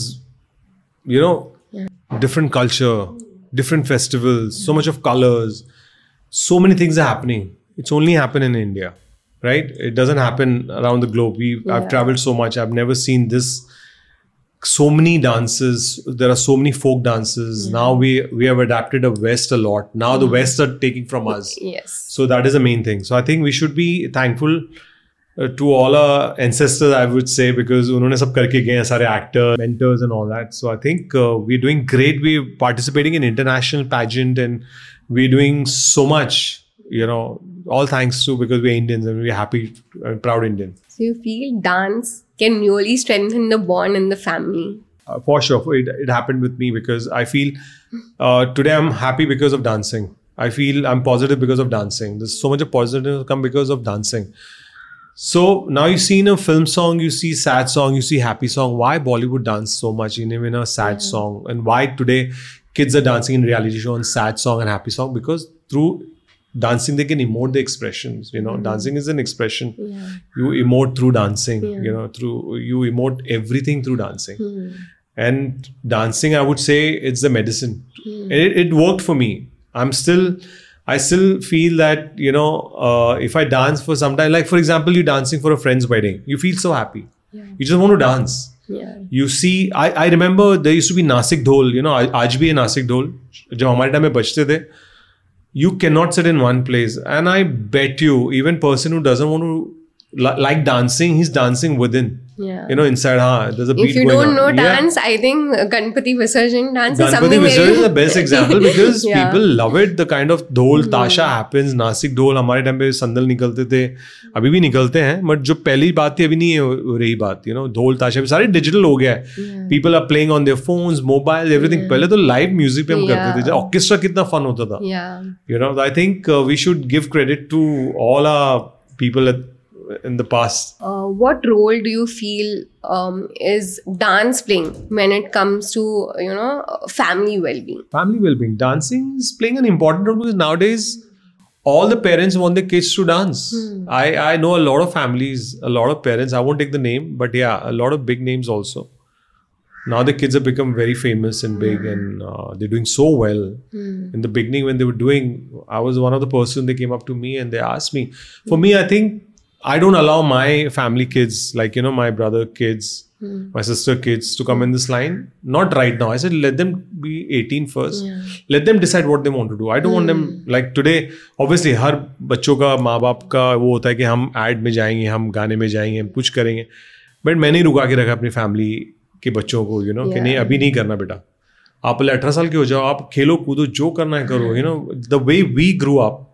you know, different culture, different festivals, so much of colors, so many things are happening. It's only happen in India, right? It doesn't happen around the globe. We I've Yeah. traveled so much. I've never seen this. So many dances. There are so many folk dances. Now we we have adapted a West a lot. Now the West are taking from us. Yes. So that is the main thing. So I think we should be thankful uh, to all our ancestors, I would say, because उन्होंने सब करके गए हैं, सारे actors, mentors and all that. So I think uh, we're doing great. We're participating in international pageant and we're doing so much, you know, all thanks to, because we're Indians and we're happy and proud Indians. So you feel dance can really strengthen the bond in the family? Uh, for sure. It, it happened with me because I feel uh, today I'm happy because of dancing. I feel I'm positive because of dancing. There's so much of positive come because of dancing. So now you see in a film song, you see sad song, you see happy song. Why Bollywood dance so much in even a sad Yeah. song? And why today kids are dancing in reality show on sad song and happy song? Because through dancing they can emote the expressions. You know, dancing is an expression. Yeah. You emote through dancing. Yeah. You know, through you emote everything through dancing. Hmm. And dancing, I would say, it's the medicine. And it, it worked for me. I'm still, I still feel that, you know, uh, if I dance for some time, like for example, you're dancing for a friend's wedding, you feel so happy. Yeah. You just want to dance. Yeah. You see, I, I remember there used to be Nasik Dhol, you know, आज भी है Nasik Dhol, जब हमारे time में बजते थे. You cannot sit in one place. And I bet you, even person who doesn't want to li- like dancing, he's dancing within. Yeah. You know, inside, huh, there's a beat If you going don't on. know Yeah. dance, I think Ganpati Visarjan dance is Ganpati something Visarjan very... is the best example because Yeah. people love it. The kind of dhol tasha happens. Nasik dhol हमारे time पे संदल निकलते थे, अभी भी निकलते हैं. But जो पहली बात थी अभी नहीं है रही बात. You know, dhol tasha सारे digital हो गया है. Yeah. People are playing on their phones, mobile, everything. पहले तो live music पे हम Yeah. करते थे. जब orchestra कितना fun होता था. Yeah. You know, I think uh, we should give credit to all our people at, in the past. Uh, what role do you feel um, is dance playing when it comes to, you know, family well-being? Family well-being. Dancing is playing an important role because nowadays all the parents want their kids to dance. I, I know a lot of families, a lot of parents, I won't take the name, but yeah, a lot of big names also. Now the kids have become very famous and big and uh, they're doing so well. In the beginning when they were doing, I was one of the person, they came up to me and they asked me. For me, I think I don't allow my family kids, like, you know, my brother kids, my sister kids to come in this line. Not right now. I said, let them be eighteen first. Yeah. Let them decide what they want to do. I don't want them, like today, obviously, हर बच्चों का माँ बाप का वो होता है कि हम ad में जाएंगे, हम गाने में जाएंगे, हम कुछ करेंगे. But मैंने ही रुका के रखा अपनी family के बच्चों को, you know, कि Yeah. नहीं अभी नहीं करना बेटा. आप पहले अठारह साल के हो जाओ, आप खेलो कूदो, जो करना है करो. You know, the way we grew up,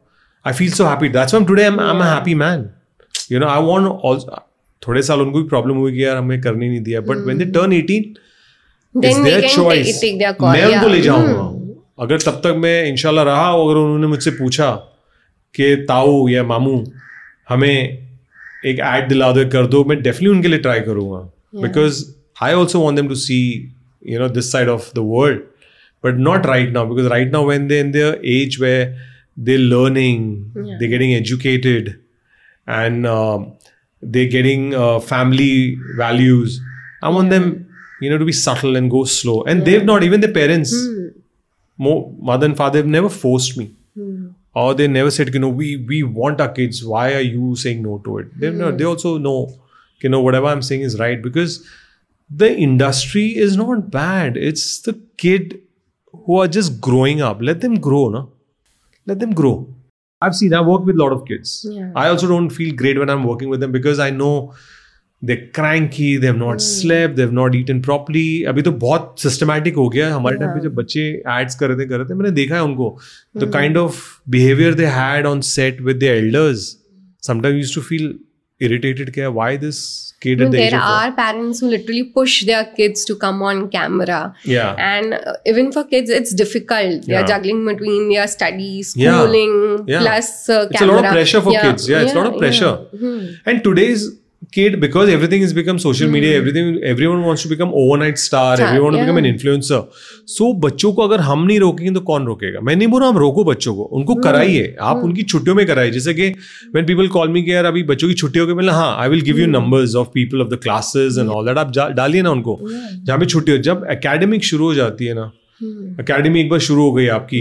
I feel so happy. That's why today I'm, I'm a happy man. You know, I want also, थोड़े साल उनको भी प्रॉब्लम हुई कि यार हमें करनी नहीं दिया, but when they turn eighteen, it's their choice. मैं उनको ले जाऊंगा. अगर तब तक मैं इंशाल्लाह रहा, अगर उन्होंने मुझसे पूछा कि ताऊ या मामू हमें एक एड दिला दो, कर दो, मैं डेफिनेटली उनके लिए ट्राई करूंगा. Because I also want them to see, you know, this side of the world, but not right now. Because right now, when they're in their age where they're learning, yeah. they're getting educated, and um, they're getting uh, family values. I want yeah. them, you know, to be subtle and go slow. And yeah. they've not, even their parents, mm. more, mother and father, have never forced me. Mm. Or they never said, you know, we, we want our kids. Why are you saying no to it? They've mm. not, they also know, you know, whatever I'm saying is right. Because the industry is not bad. It's the kid who are just growing up. Let them grow, no? Let them grow. I've seen, I work with a lot of kids. Yeah. I also don't feel great when I'm working with them because I know they're cranky, they have not mm. slept, they have not eaten properly. अभी तो बहुत systematic हो गया. हमारे time पे जब बच्चे ads कर रहे थे कर रहे थे, मैंने देखा है उनको. The kind of behavior they had on set with their elders. Sometimes I used to feel irritated. Kya, why this kid at the age of There are parents who literally push their kids to come on camera. Yeah. And uh, even for kids, it's difficult. They Yeah. are juggling between their studies, schooling, Yeah. plus uh, It's camera. a lot of pressure for Yeah. kids. Yeah, it's a lot of pressure. Yeah. Hmm. And today's kid, because everything has become social media, everything, everyone wants to become overnight star, Star, everyone want to yeah. become an influencer. So बच्चों को अगर हम नहीं रोकेंगे तो कौन रोकेगा? मैं नहीं बोल रहा हम रोको बच्चों को, उनको कराइए. आप उनकी छुट्टियों में कराइए. जैसे कि when people call me कि यार अभी बच्चों की छुट्टी हो गई, मैं हाँ I will give you numbers of people of the classes and all that. आप डालिए ना उनको जहाँ पे छुट्टी हो. जब एकेडमिक शुरू हो जाती है ना, एकेडमी एक बार शुरू हो गई आपकी,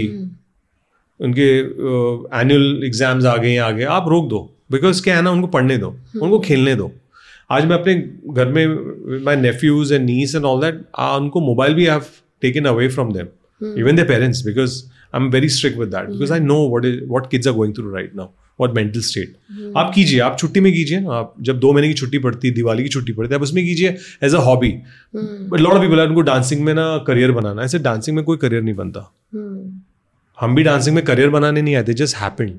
उनके एनुअल एग्जाम्स आ गए आ गए, आप रोक दो. बिकॉज क्या है ना, उनको पढ़ने दो, उनको खेलने दो. आज मैं अपने घर में my nephews and nieces and all that, उनको मोबाइल भी I have taken away from them, even their parents, because I am very strict with that. Because I know what is what kids are going through right now, what mental state. आप कीजिए, आप छुट्टी में कीजिए ना. आप जब दो महीने की छुट्टी पड़ती है, दिवाली की छुट्टी पड़ती है, आप उसमें कीजिए as a hobby. But lot of people उनको डांसिंग में ना करियर बनाना है. ऐसे डांसिंग में कोई करियर नहीं बनता. हम भी डांसिंग में करियर बनाने नहीं आए थे, जस्ट हैपेंड.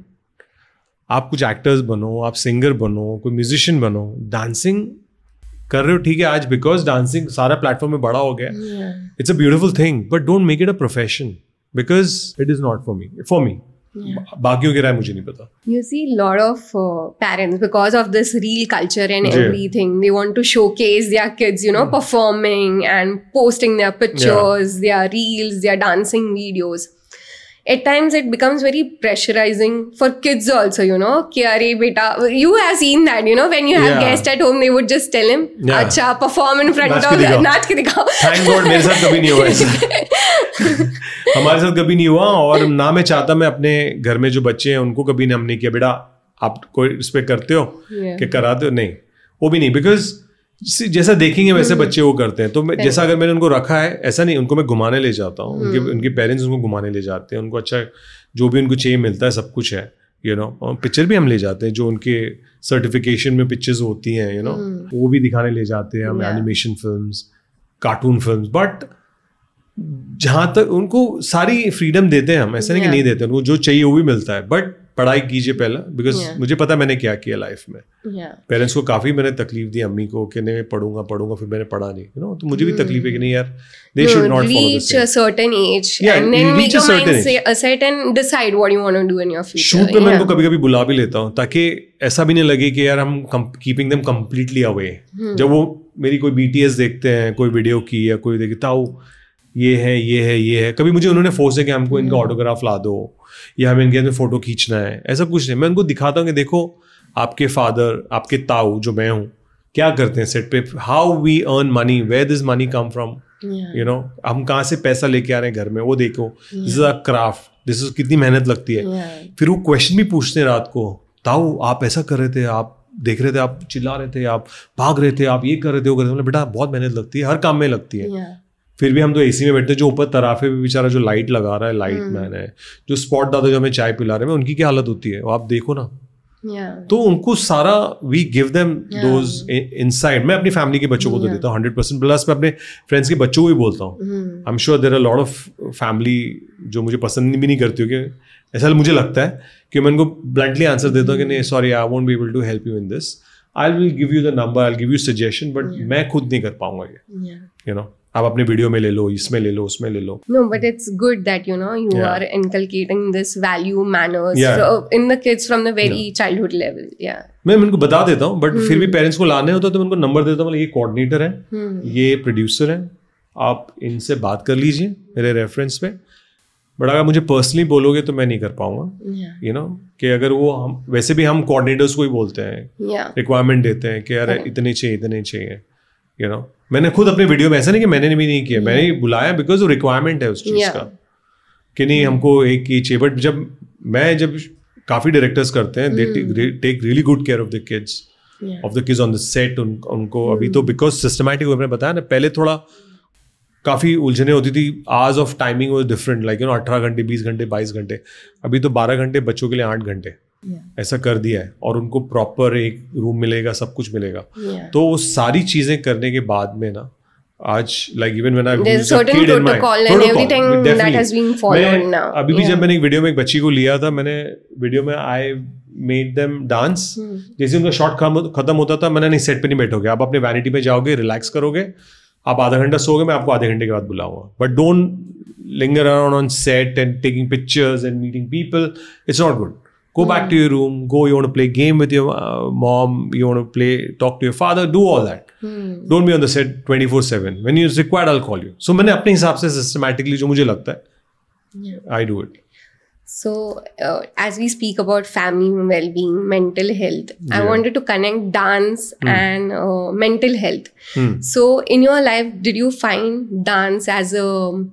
आप कुछ एक्टर्स बनो, आप सिंगर बनो, कोई म्यूजिशियन बनो. डांसिंग कर रहे हो ठीक है आज, बिकॉज डांसिंग सारा प्लेटफॉर्म में बड़ा हो गया. It's a beautiful thing, but don't make it a profession, because it is not for me. For me, बाकियों की राय मुझे नहीं पता. You see a lot of uh, parents, because of this reel culture and Yeah. everything, they want to showcase their kids, you know, performing and posting their pictures, their reels, their dancing videos. At times it becomes very pressurizing for kids also, you know, ki are beta, you have seen that, you know, when you have Yeah. guests at home, they would just tell him, Yeah. acha, perform in front नाच of के दिखाओ. नाच के दिखाओ. Thank God मेरे साथ कभी नहीं हुआ ऐसा. हमारे साथ कभी नहीं हुआ, और ना मैं चाहता मैं अपने घर में जो बच्चे हैं उनको कभी हमने किया बेटा आप कोई रिस्पेक्ट करते हो Yeah. कि कराते हो, नहीं, वो भी नहीं. बिकॉज जैसा देखेंगे वैसे बच्चे वो करते हैं. तो मैं, जैसा अगर मैंने उनको रखा है, ऐसा नहीं, उनको मैं घुमाने ले जाता हूँ. उनके उनके पेरेंट्स उनको घुमाने ले जाते हैं, उनको अच्छा जो भी उनको चाहिए मिलता है, सब कुछ है, यू नो. और पिक्चर भी हम ले जाते हैं, जो उनके सर्टिफिकेशन में पिक्चर्स होती हैं, यू नो, वो भी दिखाने ले जाते हैं हम. Animation films, cartoon films, but जहाँ तक उनको सारी फ्रीडम देते हैं हम, ऐसा नहीं कि नहीं देते. उनको जो चाहिए वो भी मिलता है, बट पढ़ाई कीजिए पहला. Because Yeah. मुझे पता मैंने क्या किया लाइफ में. Yeah. पेरेंट्स को काफी मैंने तकलीफ दी, अम्मी को, कि नहीं मैं पढ़ूंगा पढ़ूंगा, फिर मैंने पढ़ा नहीं, यू नो. तो मुझे भी तकलीफ है कि नहीं यार, they should not follow the reach same. a certain age, Yeah, and you then reach make a your certain mind age. say, uh, set and decide what you want to do in your future. Shoot पे मैं Yeah. उनको कभी कभी बुला भी लेता हूँ, ताकि ऐसा भी नहीं लगे कि यार हम कीपिंग देम कम्प्लीटली अवे. जब वो मेरी कोई बीटीएस देखते हैं, कोई वीडियो की, या कोई देखता हूँ ये है ये है ये है, कभी मुझे उन्होंने फोर्स है कि हमको इनका ऑटोग्राफ ला दो, या हमें इनके फोटो खींचना है, ऐसा कुछ नहीं. मैं उनको दिखाता हूँ कि देखो आपके फादर, आपके ताऊ जो मैं हूँ, क्या करते हैं सेट पे, how we earn money, where this money come from, you know, हम कहाँ से पैसा लेके आ रहे हैं घर में, वो देखो. This is a craft, this is कितनी मेहनत लगती है. Yeah. फिर वो क्वेश्चन भी पूछते हैं रात को, ताऊ आप ऐसा कर रहे थे, आप देख रहे थे, आप चिल्ला रहे थे, आप भाग रहे थे, आप ये कर रहे थे, वो कर रहे थे. बेटा बहुत मेहनत लगती है, हर काम में लगती है. Yeah. फिर भी हम तो एसी में बैठते हैं. जो ऊपर तराफे पे बेचारा जो लाइट लगा रहा है, लाइट मैन है, जो स्पॉट दादा जो हमें चाय पिला रहे हैं, उनकी क्या हालत होती है, वो आप देखो ना. Yeah. तो उनको सारा we give them those inside. मैं अपनी फैमिली के बच्चों को तो देता हूँ हंड्रेड परसेंट, प्लस मैं अपने फ्रेंड्स के बच्चों को भी बोलता हूँ. I am sure there are lot of family जो मुझे पसंद भी नहीं करती हो, कि ऐसा मुझे लगता है कि मैं उनको ब्लंटली आंसर देता हूँ कि नहीं sorry I won't be able to help you in this, I will give you the number, I will give you suggestion, but मैं खुद नहीं कर पाऊंगा ये. यू नो आप अपने वीडियो में ले लो, इसमें ले लो, उसमें ले लो. No, but it's good that you know you Yeah. are inculcating this value manners Yeah. fro- in the kids from the very childhood level. Yeah. मैं उनको बता देता हूँ, बट फिर भी पेरेंट्स को लाने होता है तो मैं उनको नंबर देता हूँ, ये कोऑर्डिनेटर है, ये प्रोड्यूसर है, आप इनसे बात कर लीजिए मेरे रेफरेंस पे. बट अगर मुझे पर्सनली बोलोगे तो मैं नहीं कर पाऊंगा. Yeah. यू नो कि अगर वो हम वैसे भी हम कोऑर्डिनेटर्स को ही बोलते हैं, Yeah. रिक्वायरमेंट देते हैं कि यार इतने चाहिए इतने चाहिए. यू नो मैंने खुद अपने वीडियो में, ऐसा नहीं कि मैंने भी नहीं किया, मैंने बुलाया बिकॉज वो रिक्वायरमेंट है उस चीज़ Yeah. का कि नहीं हमको एक ही चाहिए. बट जब मैं जब काफ़ी डायरेक्टर्स करते हैं, they take really good care of the kids, of the kids on the set. उनको अभी तो बिकॉज सिस्टमैटिक मैंने बताया ना, पहले थोड़ा काफ़ी उलझने होती थी, hours of timing was different, like you know अठारह घंटे बीस घंटे बाईस घंटे. अभी तो बारह घंटे बच्चों के लिए आठ घंटे Yeah. ऐसा कर दिया है, और उनको प्रॉपर एक रूम मिलेगा, सब कुछ मिलेगा. Yeah. तो वो सारी चीजें करने के बाद में ना आज like even when I There's a certain protocol and everything that has been followed now. अभी भी Yeah. जब मैंने एक वीडियो में एक बच्ची को लिया था, मैंने वीडियो में आई मेड देम डांस. जैसे उनका शॉट खत्म होता था, मैंने नहीं सेट पे नहीं बैठोगे, आप अपने वैनिटी पे जाओगे, रिलैक्स करोगे, आप आधा घंटा सोओगे, मैं आपको आधे घंटे के बाद बुलाऊंगा. But don't linger around on set and taking pictures and meeting people. It's not good. Go back to your room, go, you want to play game with your uh, mom, you want to play, talk to your father, do all that. Hmm. Don't be on the set twenty-four seven. When you're required, I'll call you. So मैंने अपने हिसाब से systematically जो मुझे लगता है, yeah. I do it. So, uh, as we speak about family well-being, mental health, yeah. I wanted to connect dance hmm. and uh, mental health. Hmm. So, in your life, did you find dance as a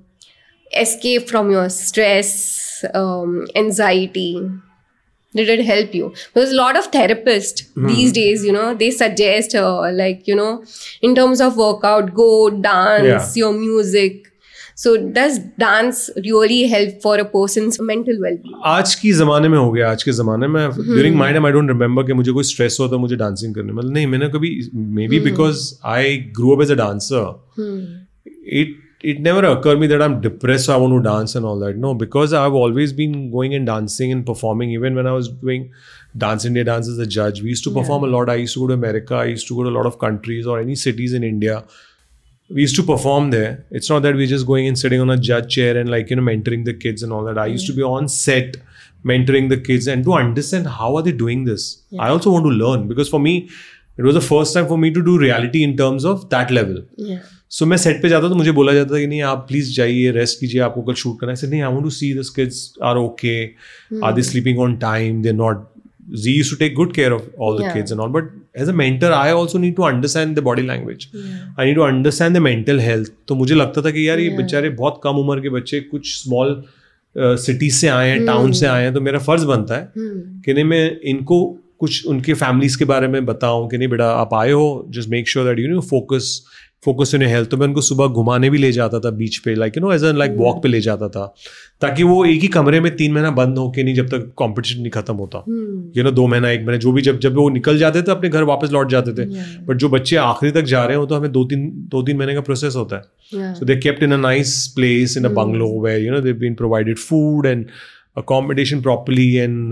escape from your stress, um, anxiety? Did it help you? Because a lot of therapists hmm. these days, you know, they suggest uh, like, you know, in terms of workout, go dance, yeah. your music. So does dance really help for a person's mental well-being? आज की ज़माने में हो गया, आज के ज़माने में during my time I don't remember कि मुझे कोई स्ट्रेस हो तो मुझे डांसिंग करने, मतलब नहीं, मैंने कभी, maybe because I grow up as a dancer, it it never occurred me that I'm depressed, so I want to dance and all that. No, because I've always been going and dancing and performing. Even when I was doing Dance India Dance as a judge, we used to perform yeah. a lot. I used to go to America. I used to go to a lot of countries or any cities in India. We used to perform there. It's not that we're just going and sitting on a judge chair and like, you know, mentoring the kids and all that. I used yeah. to be on set mentoring the kids and to understand how are they doing this. Yeah. I also want to learn, because for me, it was the first time for me to do reality in terms of that level. Yeah. So मैं set पे जाता तो मुझे बोला जाता था कि नहीं आप प्लीज जाइए, रेस्ट कीजिए, आपको कल शूट करना है. ऐसे नहीं, I want to see this kids are okay, are they sleeping on time, they not, जी used to take good care of all the kids and all. But as a mentor I also need to understand the body language, I need to understand the mental health. तो मुझे लगता था कि यार ये बेचारे बहुत कम उम्र के बच्चे कुछ स्मॉल सिटीज से आए हैं, टाउन से आए हैं, तो मेरा फर्ज बनता है कि नहीं मैं इनको कुछ उनके फैमिलीज के बारे में बताऊं कि नहीं बेटा आप आए हो, just make sure that you know focus focus in health. तो मैं उनको सुबह घुमाने भी ले जाता था बीच पे, like you know as an like walk पे ले जाता था, ताकि वो एक ही कमरे में तीन महीना बंद हो के नहीं, जब तक कंपटीशन नहीं खत्म होता, यू नो दो महीना एक महीना जो भी, जब जब वो निकल जाते थे अपने घर वापस लौट जाते थे. बट जो बच्चे आखिरी तक जा रहे हो तो हमें दो तीन दो तीन महीने का प्रोसेस होता है. So they kept in a nice place in a bungalow where you know they been provided food and accommodation properly and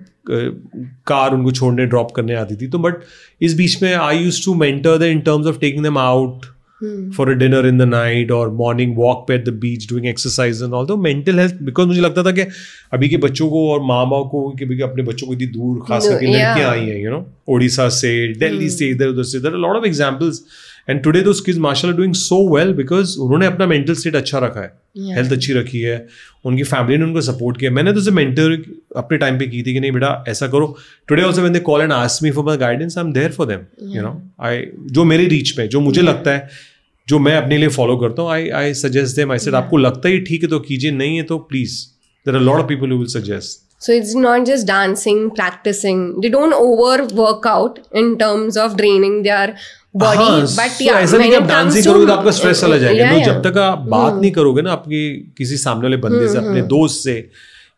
car उनको छोड़ने ड्रॉप करने आती थी. तो बट इस बीच में I used to mentor them in terms of taking them out for a dinner in the night or morning walk at the beach doing exercise and all. तो mental health, because मुझे लगता था कि अभी के बच्चों को और माँ बाप को कि अभी अपने बच्चों को इतनी दूर खास करके लड़कियाँ आई हैं, you know, ओडिशा से, दिल्ली से, इधर उधर से. there are a lot of examples and today those kids माशाल्लाह doing so well because उन्होंने अपना mental state अच्छा रखा है, हेल्थ अच्छी रखी है, उनकी फैमिली ने उनको सपोर्ट किया. मैंने तो उसे मेंटर अपने टाइम पे की थी कि नहीं बेटा ऐसा करो. Today also when they call and ask me for my guidance, I am there for them, you know. I जो मेरे रीच में, जो मुझे लगता है, जो मैं अपने लिए फॉलो करता हूँ, I I suggest them. I said आपको लगता है ठीक है तो कीजिए, नहीं है तो please, there are lot of people who will suggest. So it's not just dancing, practicing. They don't over work out in terms of draining their body. हाँ, but so yeah, ऐसा नहीं कि आप डांसिंग करोगे तो आपका स्ट्रेस चला जाएगा. yeah, no, yeah. जब तक आप बात नहीं करोगे ना आपकी किसी सामने वाले बंदे से, अपने दोस्त से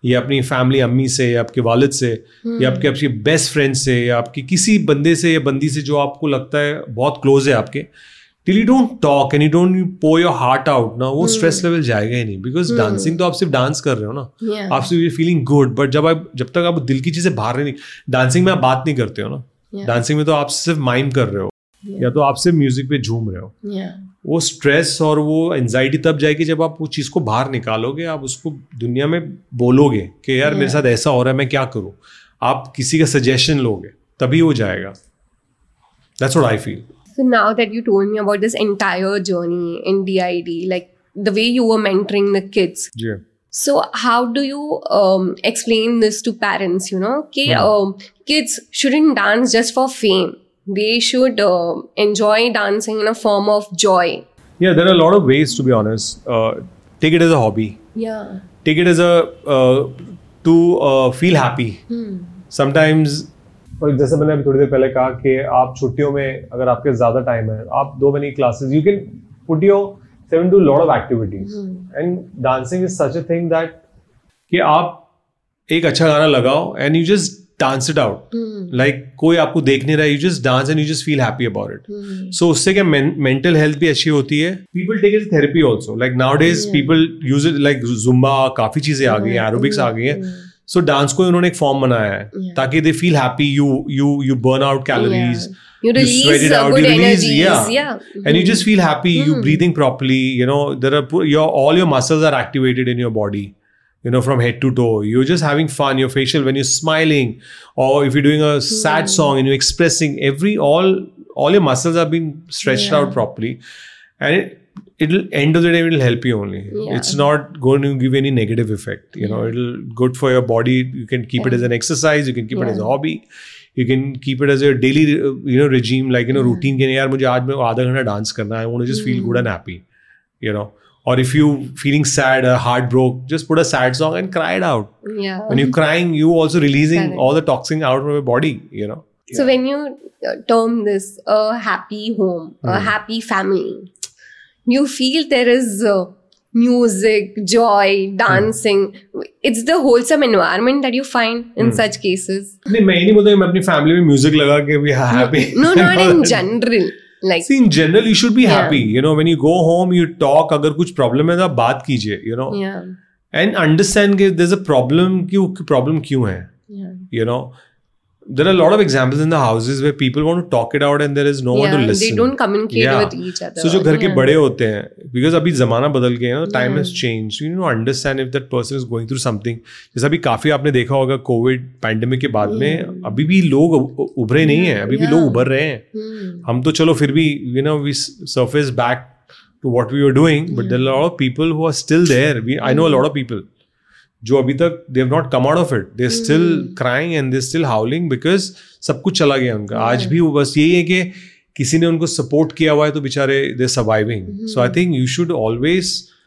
या अपनी फैमिली अम्मी से या आपके वालिद से या आपके आपके बेस्ट फ्रेंड से या आपके किसी बंदे से या बंदी से जो आपको लगता है बहुत क्लोज है आपके, till you don't talk and you don't pour your heart out ना, वो स्ट्रेस लेवल जाएगा ही नहीं. बिकॉज डांसिंग तो आप सिर्फ डांस कर रहे हो ना, Yeah. आप सिर्फ फीलिंग गुड. बट जब आप जब तक आप दिल की चीजें बाहर नहीं, डांसिंग में आप बात नहीं करते हो ना, Yeah. डांसिंग में तो आप सिर्फ माइम कर रहे हो Yeah. या तो आप सिर्फ म्यूजिक पे झूम रहे हो. Yeah. वो स्ट्रेस और वो एंजाइटी तब जाएगी जब आप वो चीज़ को बाहर निकालोगे, आप उसको दुनिया में बोलोगे कि यार मेरे साथ ऐसा हो रहा है, मैं क्या करूँ. आप किसी का सजेशन लोगे तभी हो जाएगा. That's what I feel. So now that you told me about this entire journey in D I D, like the way you were mentoring the kids, Yeah. so how do you um, explain this to parents, you know, कि um, kids shouldn't dance just for fame. They should uh, enjoy dancing in a form of joy. Yeah, there are a lot of ways, to be honest. Uh, take it as a hobby. Yeah. Take it as a uh, to uh, feel happy. Sometimes, और जैसे मैंने अभी थोड़ी देर पहले कहा कि आप छुट्टियों में अगर आपके ज़्यादा टाइम है, आप दो money classes, you can put your seven to a lot of activities. And dancing is such a thing that कि आप एक अच्छा गाना लगाओ and you just dance it out. Like कोई आपको देख नहीं रहा है, you just dance and you just feel happy about it. So उससे क्या mental health भी अच्छी होती है. People take it as therapy also. Like nowadays people use it like Zumba, काफी चीजें आ गई हैं, aerobics आ गई हैं. So डांस को उन्होंने एक फॉर्म बनाया है Yeah. ताकि they feel happy, you you you burn out calories, Yeah. You release sweat it uh, out, good you release, energies. yeah, Yeah. and you just feel happy. You breathing properly. You know there are your all your muscles are activated in your body. You know from head to toe. You're just having fun. Your facial when you're smiling, or if you're doing a sad song and you're expressing every all all your muscles are being stretched Yeah. out properly, and it, it'll end of the day it'll help you only. Yeah. It's not going to give any negative effect. You know it'll good for your body. You can keep it as an exercise. You can keep it as a Yeah. hobby. You can keep it as your daily uh, you know regime, like you know routine के यार मुझे आज में आधा घंटा dance करना है. I want to just feel good and happy. You know. Or if you feeling sad or heart broke, just put a sad song and cry it out. Yeah. When you're crying, you also releasing Correct. all the toxin out of your body. You know. So when you uh, term this a happy home, a happy family, you feel there is uh, music, joy, dancing. It's the wholesome environment that you find in such cases. नहीं मैं ये नहीं बोलता कि मैं अपनी family में music लगा के भी happy. No, not in general. Like See, in general, you should be Yeah. happy. You know, when you go home, you talk. अगर कुछ problem है तो आप बात कीजिए. You know, yeah, and understand कि there's a problem. क्यों problem क्यों है? yeah. You know, there are a lot of examples in the houses where people want to talk it out and there is no one Yeah, to listen. they don't communicate Yeah. with each other. So जो घर के Yeah. बड़े होते हैं, because अभी जमाना बदल गया है ना, time Yeah. has changed. So you need to understand if that person is going through something. जैसे अभी काफी आपने देखा होगा कोविड पैंडेमिक के बाद में अभी भी लोग उ- उभरे नहीं हैं, अभी भी Yeah. लोग उभर रहे हैं. Hmm. हम तो चलो फिर भी you know we surface back to what we were doing, but there are a lot of people who are still there. We I know a lot of people जो अभी तक they have not come out of it. They're still crying and they're still howling because सब कुछ चला गया उनका. आज भी वो बस यही है कि किसी ने उनको सपोर्ट किया हुआ है तो बेचारे they're surviving. So I think you should always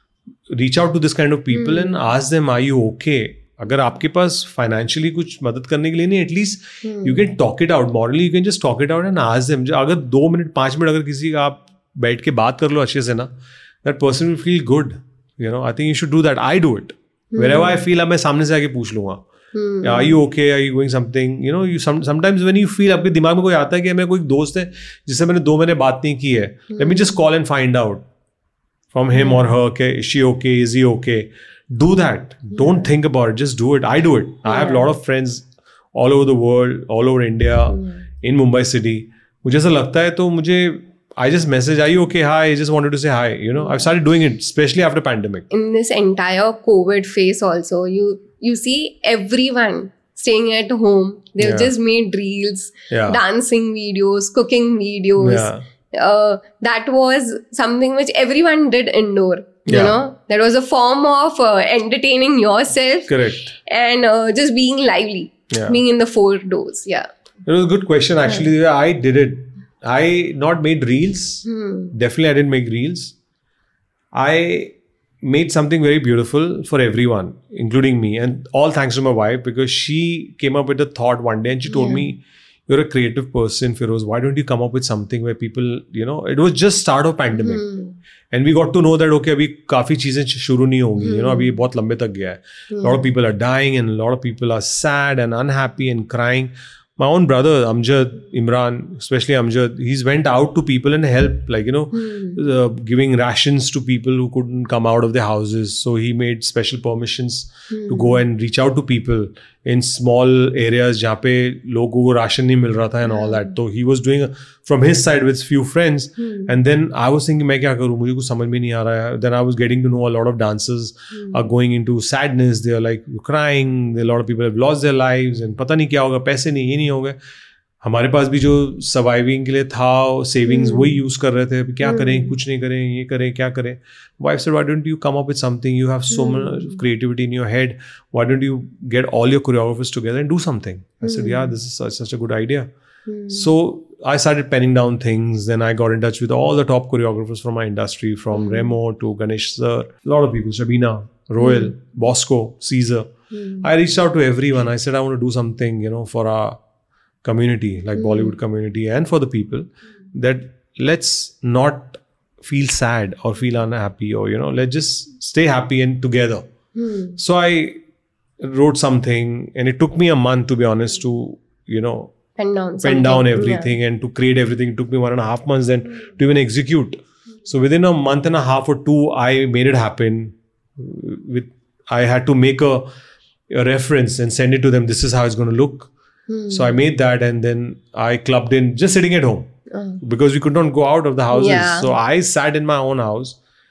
reach out to this kind of people and ask them, are you okay? अगर आपके पास फाइनेंशियली कुछ मदद करने के लिए नहीं, at least you can talk it out morally, you can just talk it out and ask them. अगर दो मिनट पाँच मिनट अगर किसी का आप बैठ के बात कर लो अच्छे से ना, that person will feel good. You know I think you should do that. I do it wherever I feel. अब मैं सामने से आके पूछ लूंगा, are you okay, are you going something, you know you some, sometimes when you feel आपके दिमाग में कोई आता है कि मेरा कोई दोस्त है जिससे मैंने दो महीने बात नहीं की है, let me just call and find out from him or her, okay, is she okay, is he okay? Do that. Don't think about it, just do it. I do it. I have a lot of friends all over the world, all over India, in Mumbai city. मुझे ऐसा लगता है तो मुझे I just message, are you okay? Hi, I just wanted to say hi. You know, I've started doing it, especially after pandemic. In this entire COVID phase also, you you see everyone staying at home. They've Yeah. just made reels, Yeah. dancing videos, cooking videos. Yeah. Uh, that was something which everyone did indoor. You Yeah. know, that was a form of uh, entertaining yourself Correct. and uh, just being lively, Yeah. being in the four doors. Yeah. It was a good question actually. The way I did it, I not made reels. Hmm. Definitely, I didn't make reels. I made something very beautiful for everyone, including me, and all thanks to my wife because she came up with the thought one day and she told Yeah. me, you're a creative person, Feroz. Why don't you come up with something where people, you know, it was just start of pandemic. Hmm. And we got to know that, okay, abhi kafi cheezein shuru nahi hongi. Hmm. You know, abhi bahut lambe tak gaya hai. Hmm. A lot of people are dying and a lot of people are sad and unhappy and crying. My own brother, Amjad, Imran, especially Amjad, he's went out to people and helped, like, you know, hmm. uh, giving rations to people who couldn't come out of their houses. So he made special permissions hmm. to go and reach out to people in small areas jahan pe logo ko ration nahi mil raha tha and all that. So he was doing a, from his side with few friends. Hmm. And then I was thinking, main kya karu? Mujhe kuch samajh mein nahi aa raha hai. Then I was getting to know a lot of dancers hmm. are going into sadness. They are like crying. A lot of people have lost their lives and pata nahi kya hoga, paise nahi, ye nahi हो गए. हमारे पास भी जो surviving के लिए था savings वही use कर रहे थे. क्या करें, कुछ नहीं करें, ये करें, क्या करें. Wife said, why don't you come up with something, you have so much creativity in your head, why don't you get all your choreographers together and do something. I said, yeah, this is such a good idea. So I started penning down things. Then I got in touch with all the top choreographers from my industry, from mm. Remo to Ganesh sir, a lot of people, Shabina, Royal, mm. Bosco, Caesar. Mm. I reached out to everyone. I said, I want to do something, you know, for our community, like mm. Bollywood community, and for the people, that let's not feel sad or feel unhappy, or, you know, let's just stay happy and together. Mm. So I wrote something, and it took me a month, to be honest, to, you know, pen down, pen down everything yeah. and to create everything. It took me one and a half months then mm. to even execute. So within a month and a half or two, I made it happen. With I had to make a, a reference and send it to them. This is how it's going to look. Mm. So I made that, and then I clubbed in, just sitting at home uh. because we could not go out of the houses. Yeah. So I sat in my own house,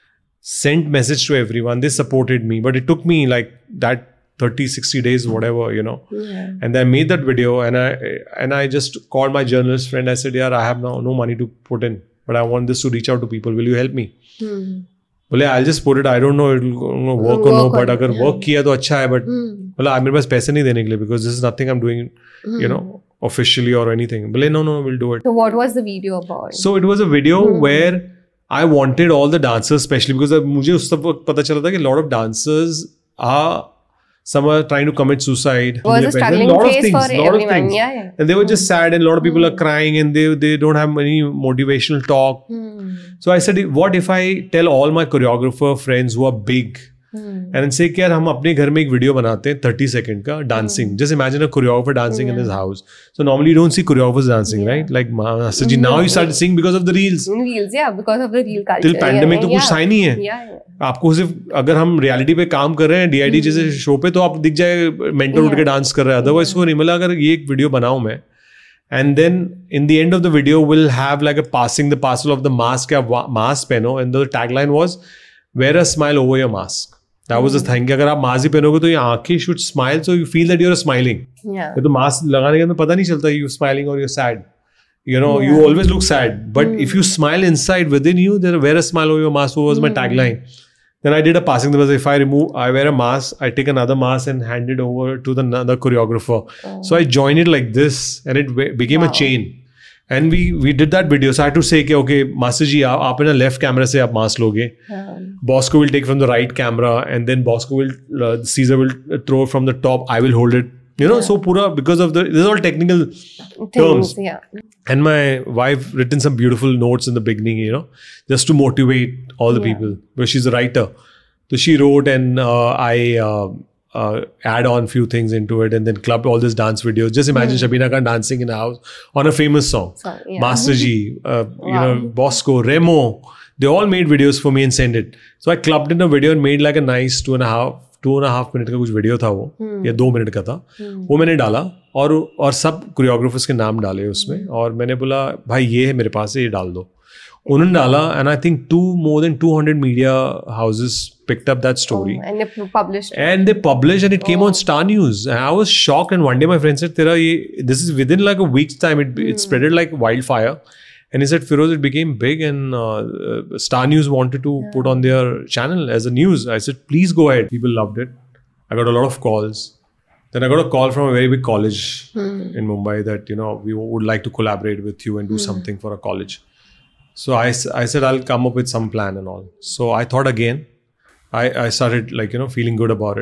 sent message to everyone. They supported me, but it took me like that thirty, sixty days, whatever, you know. Yeah. And I made that video, and I and I just called my journalist friend. I said, yeah, I have no, no money to put in, but I want this to reach out to people. Will you help me? Hmm. बोले, I'll just put it. I don't know it will work or no, but अगर work किया तो अच्छा है, but बोला मेरे पास पैसे नहीं देने के लिए, because this is nothing I'm doing, hmm. you know, officially or anything. बोले, no, no, we'll do it. So what was the video about? So it was a video hmm. where I wanted all the dancers, especially because मुझे उस वक्त पता चला था कि a lot of dancers are, some are trying to commit suicide. It was a struggling phase for everyone. Yeah, yeah. And they were just sad, and a lot of people mm. are crying, and they they don't have any motivational talk. Mm. So I said, what if I tell all my choreographer friends who are big mm. and say, यार हम अपने घर में एक video बनाते हैं thirty second का dancing. Mm. Just imagine a choreographer dancing yeah. in his house. So normally you don't see choreographers dancing, yeah. right? Like Master Ji, now you started seeing because of the reels. Reels, yeah, because of the reel culture. Till pandemic तो yeah. कुछ था ही नहीं है. Yeah, yeah. आपको सिर्फ अगर हम reality पे काम कर रहे हैं डी आई डी जैसे शो पे, तो आप दिख जाए मेंटर उठ के डांस कर रहे हैं. अदरवाइज वो नहीं. मतलब अगर ये एक वीडियो बनाऊं मैं, and then in the end of the video will have like a passing the parcel of the mask, या मास्क पहनो, and the tagline was wear a smile over your mask. That was the thing. अगर आप mask ही पहनोगे तो ये आंखें should smile, so you feel that you are smiling. तो मास्क लगाने के बाद पता नहीं चलता यू स्माइलिंग और you sad. You know, yeah. you always look sad, but mm. if you smile inside within you, there wear a smile over your mask. What was mm. my tagline? Then I did a passing. There was, if I remove, I wear a mask, I take another mask and hand it over to the another choreographer. Oh. So I joined it like this, and it became wow. a chain. And we we did that video. So I had to say, okay, Master Ji, आप in a left camera से आप mask लोगे. Yeah. Bosco will take from the right camera, and then Bosco will, uh, Caesar will throw from the top. I will hold it. You know, yeah. so pura, because of the, this is all technical Things, terms. Yeah. And my wife written some beautiful notes in the beginning, you know, just to motivate all the yeah. people, because she's a writer. So she wrote, and uh, I uh, uh, add on few things into it, and then clubbed all this dance videos. Just imagine mm. Shabina Khan dancing in a house on a famous song. So, yeah. Master Ji, uh, wow. you know, Bosco, Remo, they all made videos for me and sent it. So I clubbed in a video and made like a nice two and a half two and half minute का कुछ video था वो, hmm. या दो minute का था. hmm. वो मैंने डाला, और और सब कोरियोग्राफर्स के नाम डाले उसमें, hmm. और मैंने बोला भाई ये है मेरे पास है, ये डाल दो. उन्होंने डाला, and I think two more than two hundred media houses picked up that story. Oh, and they published it. And they published, and it came oh. on Star News. And I was shocked, and one day my friend said, Tera, ye, this is within like a week's time, it, hmm. it spreaded like wildfire. And he said, Feroz, it became big, and uh, Star News wanted to yeah. put on their channel as a news. I said, please go ahead. People loved it. I got a lot of calls. Then I got a call from a very big college hmm. in Mumbai that, you know, we would like to collaborate with you and do hmm. something for a college. So I, I said, I'll come up with some plan and all. So I thought again, I, I started like, you know, feeling good about it.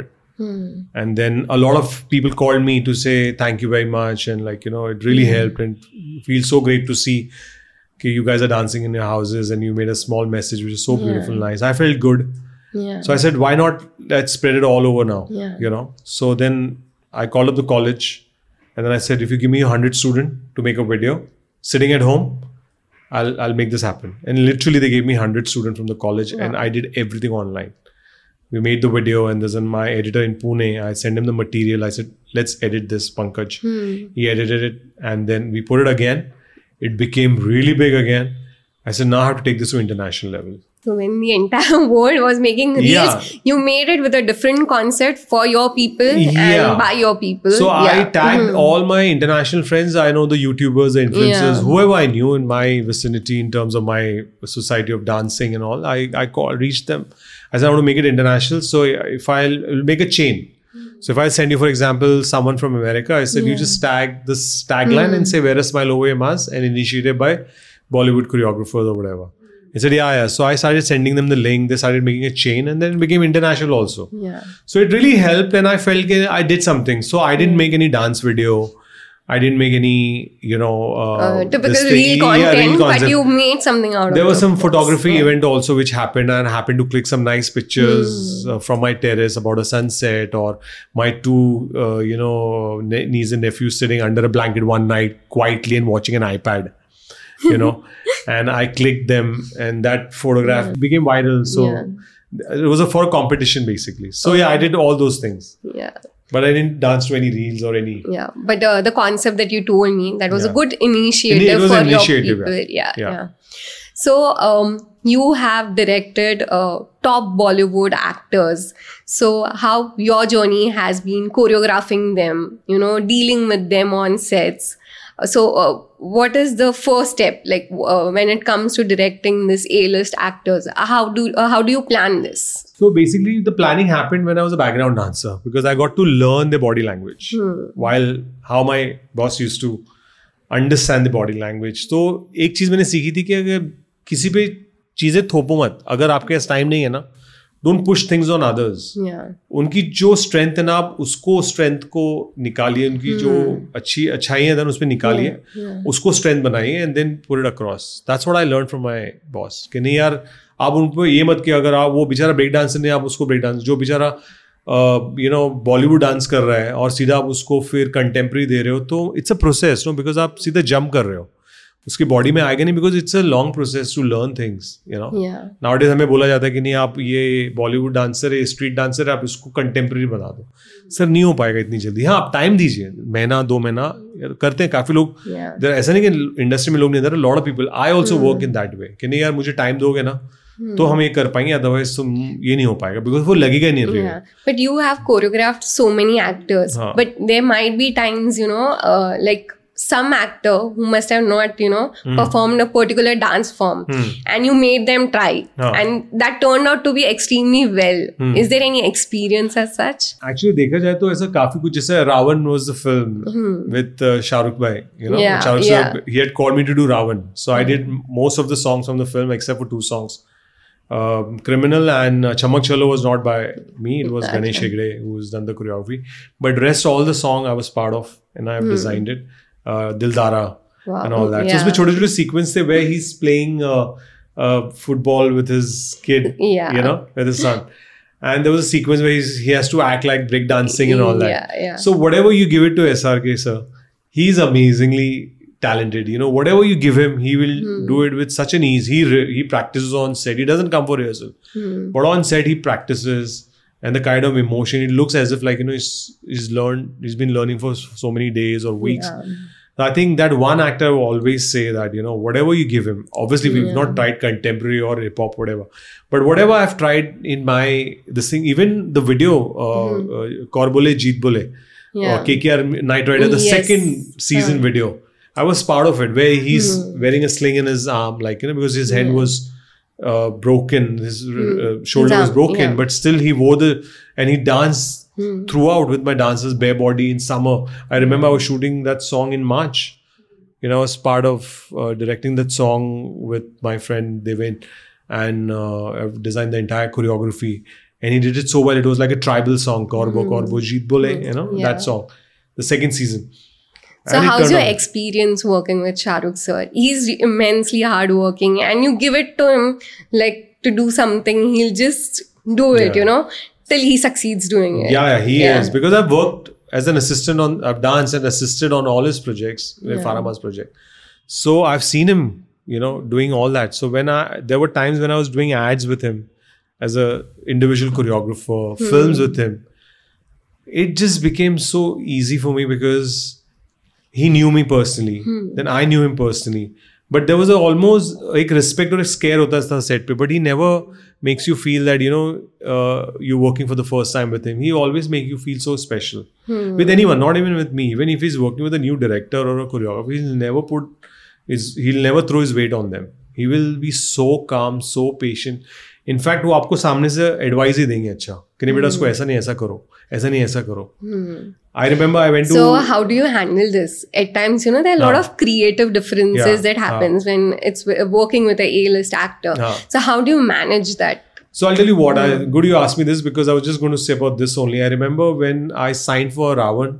Hmm. And then a lot of people called me to say thank you very much, and like, you know, it really helped, and it feels so great to see okay, you guys are dancing in your houses and you made a small message which is so beautiful, Yeah. nice. I felt good. Yeah. So I said, why not let's spread it all over now? Yeah. You know. So then I called up the college, and then I said, if you give me a hundred students to make a video sitting at home, I'll I'll make this happen. And literally they gave me hundred students from the college, and I did everything online. We made the video, and there's my editor in Pune. I sent him the material. I said, let's edit this, Pankaj. Hmm. He edited it, and then we put it again. It became really big again. I said, now I have to take this to international level. So when the entire world was making reels, Yeah. you made it with a different concept for your people Yeah. and by your people. So I Yeah. tagged Mhm. all my international friends. I know the YouTubers, the influencers, Yeah. whoever I knew in my vicinity in terms of my society of dancing and all. I, I call, reached them. I said, I want to make it international. So if I'll, I'll make a chain. So if I send you, for example, someone from America, I said, you just tag this tagline and say, where a smile over mas and initiated by Bollywood choreographers or whatever. He said, yeah, yeah. So I started sending them the link. They started making a chain, and then it became international also. Yeah. So it really helped, and I felt that I did something. So I didn't make any dance video. I didn't make any, you know, uh, Uh, typical this reel thing. content, Yeah, reel but concept. you made something out of it. There was some photography Yeah. event also which happened, and I happened to click some nice pictures Hmm. uh, from my terrace about a sunset, or my two, uh, you know, ne- niece and nephews sitting under a blanket one night quietly and watching an iPad, you know, and I clicked them, and that photograph became viral. So Yeah. it was a, for a competition basically. So yeah, I did all those things, Yeah. but I didn't dance to any reels or any. Yeah. But uh, the concept that you told me, that was a Yeah. good initiative It was for an initiative, your people. yeah. Yeah. Yeah. Yeah. So um, you have directed uh, top Bollywood actors. So how your journey has been choreographing them, you know, dealing with them on sets. Uh, So uh, what is the first step, like uh, when it comes to directing this A-list actors? Uh, How do uh, how do you plan this? So basically, the planning happened when I was a background dancer, because I got to learn the body language. While how my boss used to understand the body language. तो एक चीज मैंने सीखी थी कि अगर किसी पे चीजें थोपो मत. अगर आपके पास टाइम नहीं है ना, don't push things on others. Yeah. उनकी जो स्ट्रेंथ है ना, आप उसको स्ट्रेंथ को निकालिए. उनकी जो अच्छी अच्छाई है, उस पर निकालिए. उसको स्ट्रेंथ बनाइए, and then put it across. That's what I learn from my boss. कि नहीं यार, आप उन पर ये मत कि अगर आप वो बेचारा ब्रेक डांसर नहीं, आप उसको ब्रेक डांस, जो बेचारा यू नो बॉलीवुड डांस कर रहा है और सीधा आप उसको फिर कंटेम्प्रेरी दे रहे हो, तो it's a process, no, because आप सीधा जंप कर रहे हो, उसकी बॉडी में आएगा नहीं, because it's a long process to learn things, you know. Yeah. Nowadays हमें बोला जाता है कि नहीं, आप ये बॉलीवुड डांसर है, स्ट्रीट डांसर है, आप इसको कंटेम्प्रेरी बना दो. सर नहीं हो पाएगा इतनी जल्दी. हाँ, आप टाइम दीजिए, महीना दो महीना करते हैं काफी लोग. Yeah. देयर ऐसा नहीं कि इंडस्ट्री में लोग नहीं, there are lot of people. I also work in that way कि नहीं यार, मुझे टाइम दोगे ना तो हम ये कर पाएंगे, अदरवाइज तो ये नहीं हो पाएगा, बिकॉज वो लगेगा ही नहीं रही. Yeah, but you have choreographed so many actors. Huh. But there might be times, you know, uh, like some actor who must have not, you know, performed a particular dance form, and you made them try, Huh. and that turned out to be extremely well. Is there any experience as such? Actually देखा जाए तो ऐसा काफी कुछ, जैसे Raavan was the film with Shahrukh भाई, you know. Yeah, Shahrukh yeah. साहब, he had called me to do Ravan, so I did most of the songs from the film except for two songs. Um, Criminal and uh, Chamak Chalo was not by me, it was Okay. Ganesh Hegde who's done the choreography, but rest all the song I was part of, and I have designed it. uh, Dildara Wow. and all that. So Yeah. उसमें छोटे छोटे sequence थे where he's playing uh, uh, football with his kid, Yeah. you know, with his son. And there was a sequence where he's, he has to act like break dancing and all that. Yeah, yeah. So whatever you give it to S R K sir, he's amazingly talented. You know, whatever you give him, he will do it with such an ease. He re- he practices on set. He doesn't come for rehearsal, but on set he practices. And the kind of emotion, it looks as if like, you know, he's he's learned, he's been learning for so many days or weeks. Yeah. I think that one actor will always say that, you know, whatever you give him, obviously we've Yeah. not tried contemporary or hip hop, whatever, but whatever I've tried in my, this thing, even the video, uh, uh, Kaur Bole Jeet Bole, Yeah. or K K R Night Rider, the Yes. second season video, I was part of it, where he's wearing a sling in his arm, like, you know, because his head was uh, broken, his uh, shoulder His was arm, broken, yeah. but still he wore the, and he danced throughout with my dancers bare body in summer. I remember I was shooting that song in March. You know, I was part of uh, directing that song with my friend Devin, and uh, I've designed the entire choreography. and he did it so well. It was like a tribal song, Korbo Korbo Jeet Bole, you know, Yeah. that song, the second season. So And it how's turned your out- experience working with Shah Rukh sir? He's immensely hardworking, and you give it to him like to do something, he'll just do it, Yeah. you know, till he succeeds doing it. Yeah, yeah, he Yeah. is. Because I've worked as an assistant on, I've danced and assisted on all his projects, yeah. Yeah. Farah's project. So I've seen him, you know, doing all that. So when I, there were times when I was doing ads with him as a individual choreographer, Hmm. films with him, it just became so easy for me because he knew me personally. Hmm. Then I knew him personally. But there was a almost like respect or a scare hota tha set pe, but he never makes you feel that, you know, uh, you're working for the first time with him. He always make you feel so special. Hmm. With anyone, not even with me. Even if he's working with a new director or a choreographer, he'll never put his, he'll never throw his weight on them. He will be so calm, so patient. In fact, वो आपको सामने से advice ही देंगे अच्छा कि नहीं बेटा इसको ऐसा नहीं ऐसा करो, ऐसा नहीं ऐसा करो. I remember I went to. So how do you handle this? At times, you know, there are a lot Haan. of creative differences Yeah. that happens when it's w- working with a A-list actor. Haan. So how do you manage that? So I'll tell you what. I, good you asked me this because I was just going to say about this only. I remember when I signed for Ravan,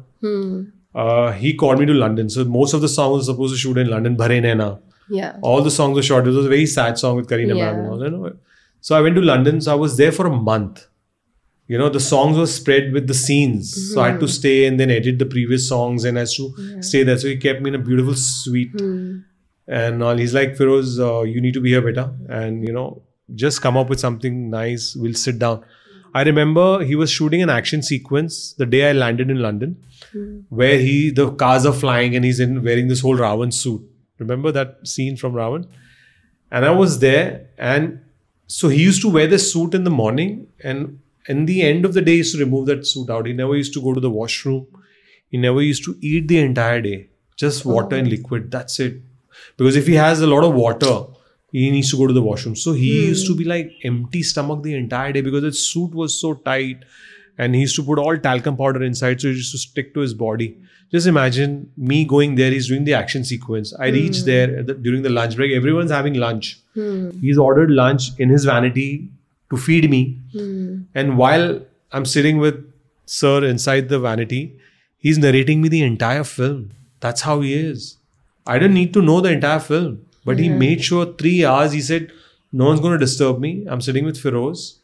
uh, he called me to London. So most of the songs were supposed to shoot in London. Bhare Naina. Yeah. All the songs were shot. It was a very sad song with Kareena Yeah. ma'am and all. You know? So I went to London. So I was there for a month. You know, the songs were spread with the scenes. So I had to stay and then edit the previous songs and I had to stay there. So he kept me in a beautiful suite. And all. He's like, Feroz, uh, you need to be here, beta. And, you know, just come up with something nice. We'll sit down. I remember he was shooting an action sequence the day I landed in London, where he the cars are flying and he's in wearing this whole Ravan suit. Remember that scene from Ravan? And I was there, and so he used to wear this suit in the morning, and in the end of the day, he used to remove that suit out. He never used to go to the washroom. He never used to eat the entire day. Just water and liquid. That's it. Because if he has a lot of water, he needs to go to the washroom. So he used to be like empty stomach the entire day because his suit was so tight. And he used to put all talcum powder inside. So it used to stick to his body. Just imagine me going there. He's doing the action sequence. I reached there at the, during the lunch break. Everyone's having lunch. He's ordered lunch in his vanity to feed me. And while I'm sitting with sir inside the vanity, he's narrating me the entire film. That's how he is. I didn't need to know the entire film. But he made sure three hours, he said, no one's going to disturb me. I'm sitting with Feroz.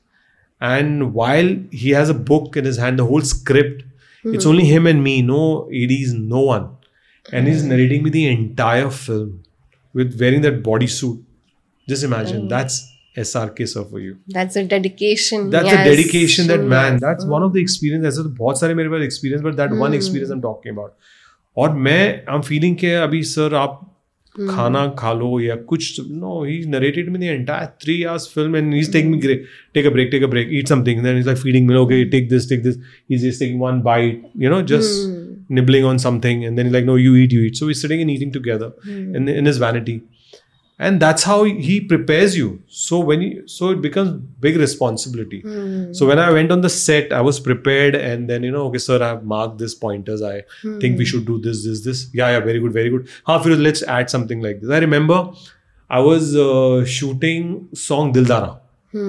And while he has a book in his hand, the whole script, it's only him and me, no A Ds, no one. And he's narrating me the entire film with wearing that bodysuit. Just imagine, that's S R K sir for you. That's a dedication. That's yes. a dedication that man, that's one of the experiences. ऐसे तो बहुत सारे मेरे पास experience, but that one experience I'm talking about. और मैं, I'm feeling कि अभी sir आप खाना खा लो या कुछ, no, he narrated me the entire three hours film and he's taking me great, take a break, take a break, eat something, and then he's like feeding me, okay, take this, take this. He's just taking one bite, you know, just nibbling on something, and then he's like, no, you eat, you eat. So we're sitting and eating together in, in his vanity. And that's how he prepares you. So when you, so it becomes big responsibility. So when I went on the set, I was prepared, and then, you know, okay, sir, I have marked this pointers. I think we should do this, this, this. Yeah, yeah, very good, very good. Haan, Feroz, let's add something like this. I remember I was uh, shooting song Dildara.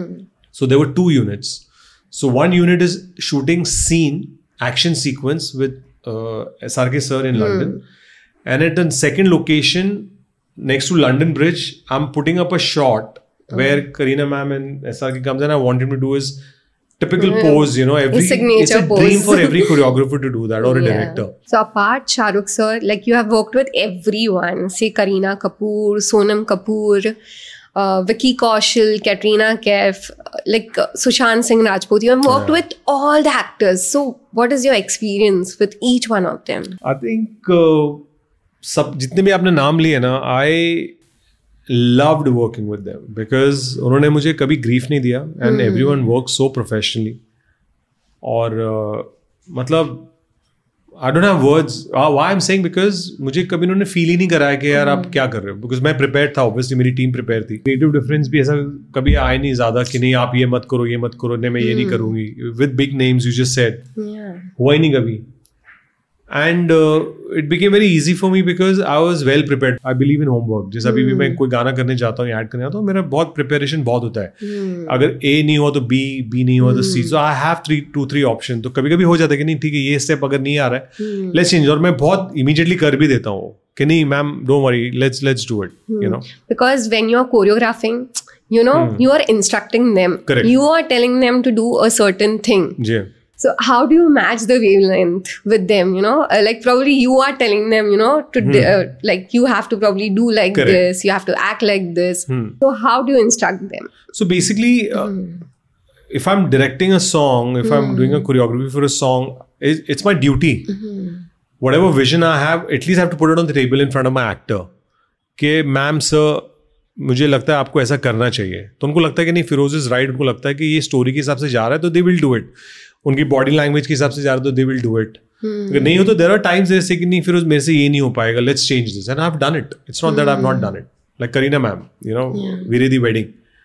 So there were two units. So one unit is shooting scene, action sequence with uh, S R K sir in London. And at the second location, next to London Bridge, I'm putting up a shot where Kareena ma'am and S R K comes and I want him to do his typical pose, you know, every His signature it's a pose. dream for every choreographer to do that or a Yeah. director. So apart Shah Rukh sir, like you have worked with everyone, say Kareena Kapoor, Sonam Kapoor, uh, Vicky Kaushal, Katrina Kaif, uh, like uh, Sushant Singh Rajput. You have worked Yeah. with all the actors. So what is your experience with each one of them? I think uh, सब जितने भी आपने नाम लिए ना, I loved working with them because उन्होंने मुझे कभी grief नहीं दिया and everyone works so professionally. और uh, मतलब I don't have words. Uh, why I'm saying because मुझे कभी उन्होंने feel ही नहीं कराया कि यार आप क्या कर रहे हो, because मैं prepared था, obviously मेरी team prepared थी. Creative difference भी ऐसा कभी आए नहीं ज़्यादा कि नहीं आप ये मत करो, ये मत करो, नहीं मैं ये नहीं करूँगी. With big names you just said, Yeah. हुआ ही नहीं कभी. And uh, it became very easy for me because I was well prepared. I believe in homework. जैसे अभी भी मैं कोई गाना करने जाता हूँ, ऐड करने जाता हूँ, मेरा बहुत preparation बहुत होता है. hmm. अगर A नहीं हुआ तो B, B नहीं हुआ तो C. So I have three, two, three options. तो कभी कभी हो जाता है कि नहीं ठीक है ये step अगर नहीं आ रहा है, hmm. let's change. और मैं बहुत immediately कर भी देता हूँ कि नहीं ma'am don't worry, let's let's do it. hmm. You know. Because when you're choreographing, you know, hmm. you are instructing them. Correct. You are telling them to do a certain thing. Yeah. So how do you match the wavelength with them, you know? Uh, like probably you are telling them, you know, to hmm. uh, like you have to probably do like Correct. This, you have to act like this. Hmm. So how do you instruct them? So basically, uh, hmm. if I'm directing a song, if hmm. I'm doing a choreography for a song, it, it's my duty. Hmm. Whatever vision I have, at least I have to put it on the table in front of my actor. कि ma'am sir मुझे लगता है आपको ऐसा करना चाहिए. तो उनको लगता है कि नहीं फिरोज इज राइट, उनको लगता है कि ये स्टोरी के हिसाब से जा रहा है तो दे विल डू इट. उनकी बॉडी लैंग्वेज के हिसाब से जा रहा है तो दे विल डू इट. अगर नहीं हो तो देयर आर टाइम्स जैसे कि नहीं फिरोज मेरे से ये नहीं हो पाएगा, let's change this. And I have done it. It's not that I have not done it. Like Kareena ma'am, you know, Veere Di wedding,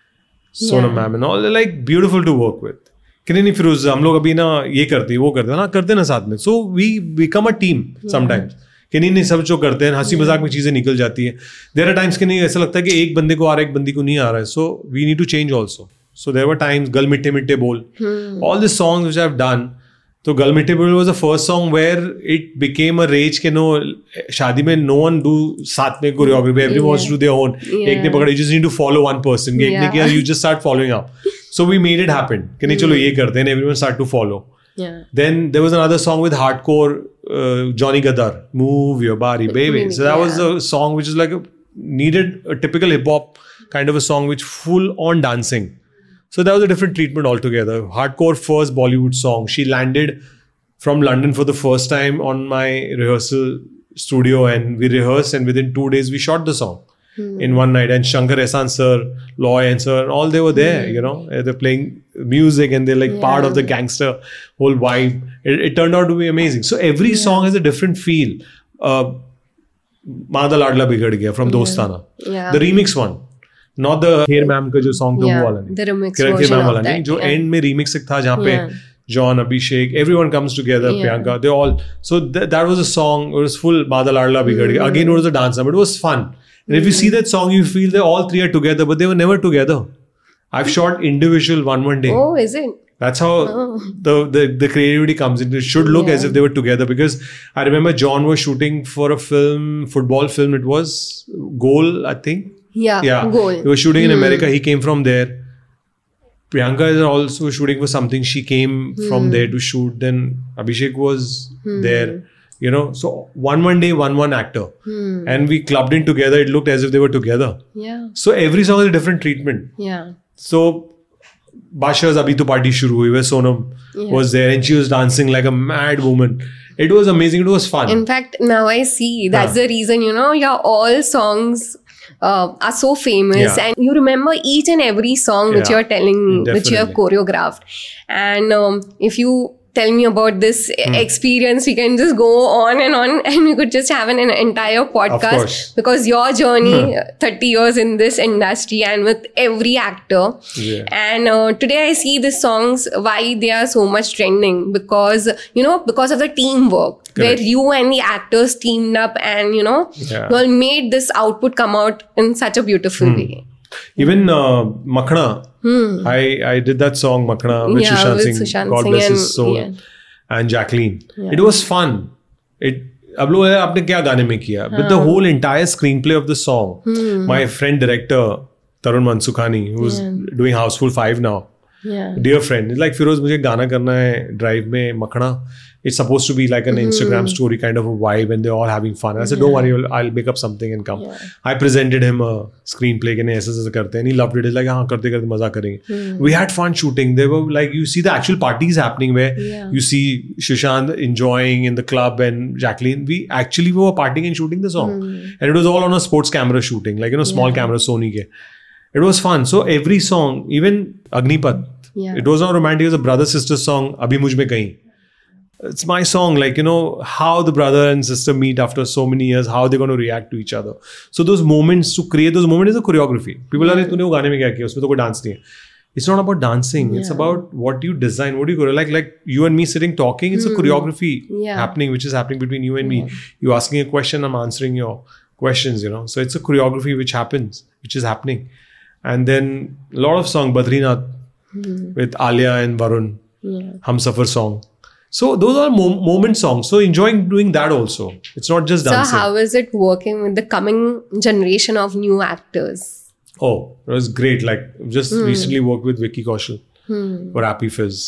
Sonam ma'am and all, like beautiful to work with. कि नहीं नहीं फिरोज हम लोग अभी ना ये करते वो करते ना करते ना साथ में. So we become a team sometimes. कि नहीं नहीं सब जो करते हैं हंसी मजाक में चीजें निकल जाती है. देयर आर टाइम्स कि नहीं ऐसा लगता है कि एक बंदे को आ रहा है एक बंदी को नहीं आ रहा है. So we need to change also. So there were times, Gal Mitte Mitte Bol, hmm. all the songs which I've done. So Gal Mitte Bol was the first song where it became a rage कि no, शादी में no one do साथ में choreography. Everyone yeah. wants to do their own. Yeah. एक ने पकड़ा, you just need to follow one person. एक ने किया, you just start following up. So we made it happen. कि नहीं चलो ये करते हैं, everyone start to follow. Yeah. Then there was another song with hardcore uh, Johnny Gadar, Move Your Body Baby. So that yeah. was a song which is like a, needed a typical hip hop kind of a song which full on dancing. So that was a different treatment altogether. Hardcore first Bollywood song. She landed from London for the first time on my rehearsal studio and we rehearsed and within two days we shot the song hmm. in one night. And Shankar Ehsaan sir, Loy and sir, all they were there, hmm. you know. They're playing music and they're like yeah. part of the gangster whole vibe. It, it turned out to be amazing. So every yeah. song has a different feel. Uh, Maada Ladla Bigad Gaya from yeah. Dostana. Yeah. The remix one. Not the Here Ma'am का जो song था वो वाला नहीं, the remix version of that, जो yeah. end में remix था जहाँ पे yeah. John, Abhishek, everyone comes together, yeah. Priyanka, they all, so th- that was a song, it was full Maada Ladla Bigad Gaya. Again it was a dance number, it was fun. And mm. if you see that song, you feel that all three are together, but they were never together. I've shot individual one one day. Oh, is it? That's how oh. the, the the creativity comes in. It should look yeah. as if they were together because I remember John was shooting for a film, football film, it was Goal, I think. Yeah, yeah. Goal. He was shooting in hmm. America. He came from there. Priyanka is also shooting for something. She came hmm. from there to shoot. Then Abhishek was hmm. there. You know, so one one day, one one actor, hmm. and we clubbed in together. It looked as if they were together. Yeah. So every song is a different treatment. Yeah. So Basha's Abhi To Party shuru hui, where Sonam yeah. was there and she was dancing like a mad woman. It was amazing. It was fun. In fact, now I see that's huh. the reason, you know, your all songs uh, are so famous yeah. and you remember each and every song yeah. which you're telling, Definitely. which you have choreographed. And um, if you tell me about this hmm. experience, we can just go on and on and we could just have an, an entire podcast because your journey thirty years in this industry and with every actor yeah. and uh, today I see the songs why they are so much trending because you know because of the teamwork. Correct. Where you and the actors teamed up and you know yeah. you all made this output come out in such a beautiful hmm. way. Even uh, Makhna, hmm. I, I did that song Makhna with yeah, Sushant with Singh, Sushant God Singh bless and, his soul, yeah. and Jacqueline. Yeah. It was fun. It अब लोग आपने क्या गाने में किया? But the whole entire screenplay of the song, hmm. my friend director Tarun Mansukhani, who's yeah. doing Houseful five now, yeah. dear friend, he's like Firoz, मुझे गाना करना है drive में Makhna. It's supposed to be like an mm-hmm. Instagram story kind of a vibe and they're all having fun. And I said, yeah. don't worry, I'll, I'll make up something and come. Yeah. I presented him a screenplay कि नहीं ऐसे ऐसे करते हैं and he loved it. He's like, हाँ करते करते मजा करेंगे. Mm. We had fun shooting. There were like, you see the actual parties happening where yeah. you see Sushant enjoying in the club and Jacqueline. We actually were partying and shooting the song. Mm. And it was all on a sports camera shooting, like, you know, small yeah. camera, Sony ke. It was fun. So every song, even Agnipath, yeah. it was not romantic, it was a brother-sister song, Abhi Mujh Mein Kahin. It's my song, like, you know, how the brother and sister meet after so many years, how they're going to react to each other. So those moments, to create those moments is a choreography. People are like, तूने वो गाने में क्या किया? उसमें तो कोई dance नहीं है. it's not about dancing. Yeah. It's about what you design, what do you go like like you and me sitting talking. It's mm. a choreography yeah. happening, which is happening between you and yeah. me. You asking a question, I'm answering your questions, you know. So it's a choreography which happens, which is happening. And then a lot of song, Badrinath mm. with Alia and Varun, yeah. Humsafar song. So those are mo- moment songs. So enjoying doing that also. It's not just dancing. So how is it working with the coming generation of new actors? Oh, it was great. Like just hmm. recently worked with Vicky Kaushal hmm. for Happy Fizz.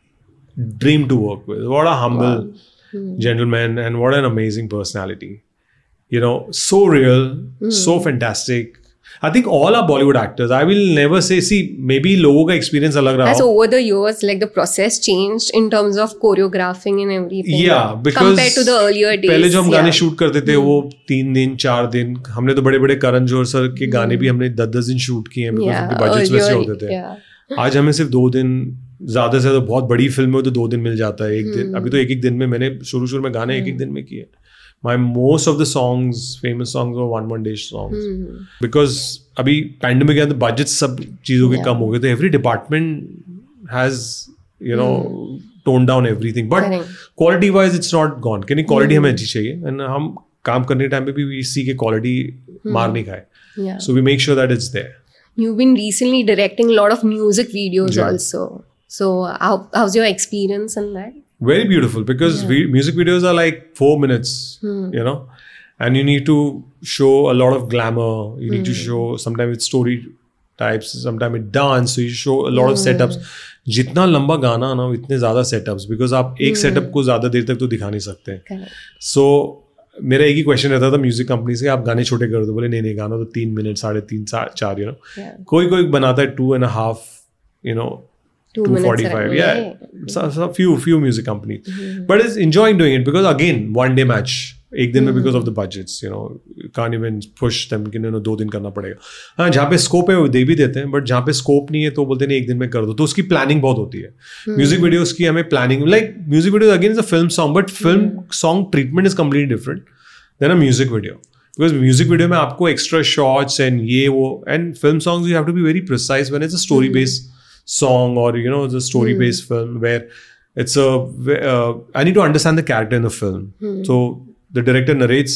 Dream to work with. What a humble wow. hmm. gentleman and what an amazing personality. You know, so real, hmm. so fantastic. I think all are Bollywood actors. I will never say, see, maybe logo ka experience alag raha. As over the years, like the process changed in terms of choreographing and everything. Yeah, because compared to the earlier days. पहले जो हम गाने shoot करते थे वो तीन दिन चार दिन हमने तो बड़े बड़े करण जौहर सर के गाने भी हमने दस दस दिन shoot किए हैं because उनके budgets वैसे होते थे. आज हमें सिर्फ दो दिन ज्यादा से ज्यादा बहुत बड़ी फिल्म में तो दो दिन मिल जाता है एक दिन. अभी तो एक एक दिन में मैंने शुरू शुरू में गाने एक एक दिन में किए. My most of the songs, famous songs were one one day songs. Mm-hmm. Because अभी pandemic के अंदर budgets सब चीजों के कम हो गए थे. Every department has, you know, mm. toned down everything. But quality wise, it's not gone. क्योंकि quality हमें अच्छी चाहिए. And हम काम करने टाइम पे भी we see के quality मार नहीं खाए. Yeah. So we make sure that it's there. You've been recently directing a lot of music videos yeah. also. So how how's your experience in that? Very beautiful because yeah. we, music videos are like four minutes, hmm. you know, and you need to show a lot of glamour. You hmm. need to show sometimes it's story types, sometimes it's dance. So you show a lot hmm. of setups. जितना लंबा गाना ना इतने ज़्यादा setups because आप एक hmm. setup को ज़्यादा देर तक तो दिखा नहीं सकते. So मेरा एक ही क्वेश्चन रहता था म्यूजिक कंपनी से आप गाने छोटे कर दो. बोले नहीं नहीं गाना तो तीन मिनट साढ़े तीन चार यू नो कोई कोई बनाता है two and half you know Two two forty-five, yeah. So, so few few music companies, mm-hmm. but it's enjoying doing it because again one day match. एक दिन में because of the budgets, you know, you can't even push them कि you know दो दिन करना पड़ेगा. हाँ जहाँ पे scope है वो दे भी देते हैं, but जहाँ पे scope नहीं है तो बोलते नहीं एक दिन में कर दो. तो उसकी planning बहुत होती है. Music videos की हमें planning like music videos again is a film song, but film song treatment is completely different than a music video. Because music video में आपको extra shots and ये वो and film songs you have to be very precise when it's a story based song or you know the story based mm. film where it's a uh, I need to understand the character in the film mm. so the director narrates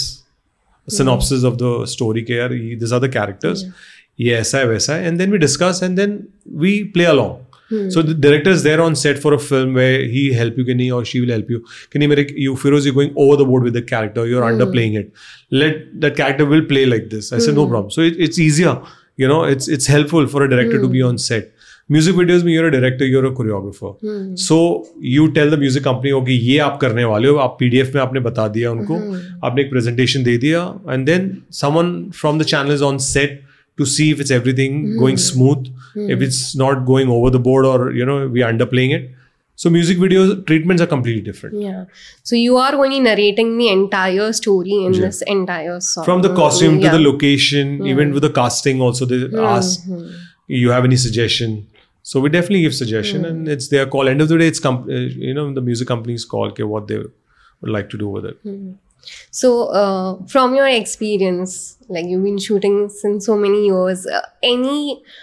a synopsis mm. of the story care these are the characters yeah aisa hai waisa hai and then we discuss and then we play along mm. so the director is there on set for a film where he help you can he or she will help you can he make you Feroz you're going over the board with the character you're mm. underplaying it let that character will play like this I mm. said no problem so it, it's easier you know it's it's helpful for a director mm. to be on set. Music videos में you're a director, you're a choreographer. Hmm. So you tell the music company, okay, ये आप करने वाले हो, आप P D F में आपने बता दिया उनको, hmm. आपने एक presentation दे दिया, and then someone from the channel is on set to see if it's everything hmm. going smooth, hmm. if it's not going over the board or you know we are underplaying it. So music videos treatments are completely different. Yeah. So you are only narrating the entire story in yeah. this entire song. From the costume yeah. to the location, yeah. even with the casting also they mm-hmm. ask, you have any suggestion? So we definitely give suggestion mm. and it's their call. End of the day, it's com- uh, you know the music company's call okay, what they would like to do with it. Mm. So uh, from your experience, like you've been shooting since so many years, uh, any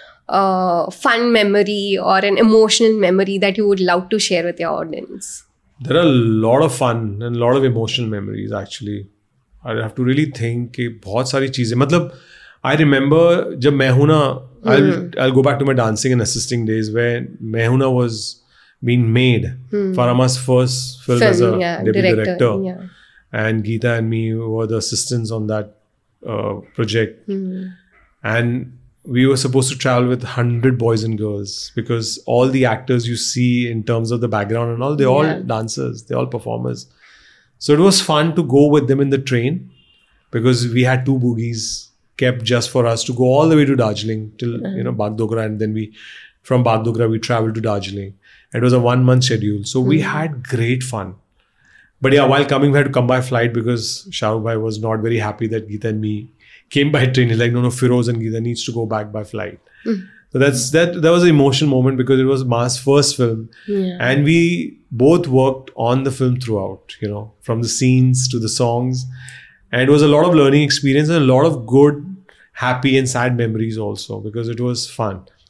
uh, fun memory or an emotional memory that you would love to share with your audience? There are a lot of fun and a lot of emotional memories actually. I have to really think कि बहुत सारी चीजें मतलब I remember जब मैं हूँ ना I'll I'll go back to my dancing and assisting days where Mehuna was being made. Hmm. Farama's first film, film as a yeah, deputy director, director. Yeah. And Geeta and me were the assistants on that uh, project. Hmm. And we were supposed to travel with one hundred boys and girls because all the actors you see in terms of the background and all, they're yeah. all dancers, they're all performers. So it was fun to go with them in the train because we had two boogies kept just for us to go all the way to Darjeeling till mm-hmm. you know Bagdogra and then we from Bagdogra we traveled to Darjeeling. It was a one month schedule, so mm-hmm. we had great fun. But yeah, while coming we had to come by flight because Shahrukh Bhai was not very happy that Geeta and me came by train. He's like, no, no, Feroz and Geeta needs to go back by flight. Mm-hmm. So that's that. That was an emotional moment because it was Ma's first film, yeah. and we both worked on the film throughout. You know, from the scenes to the songs. And it was a lot of learning experience and a lot of good, happy and sad memories also because it was fun.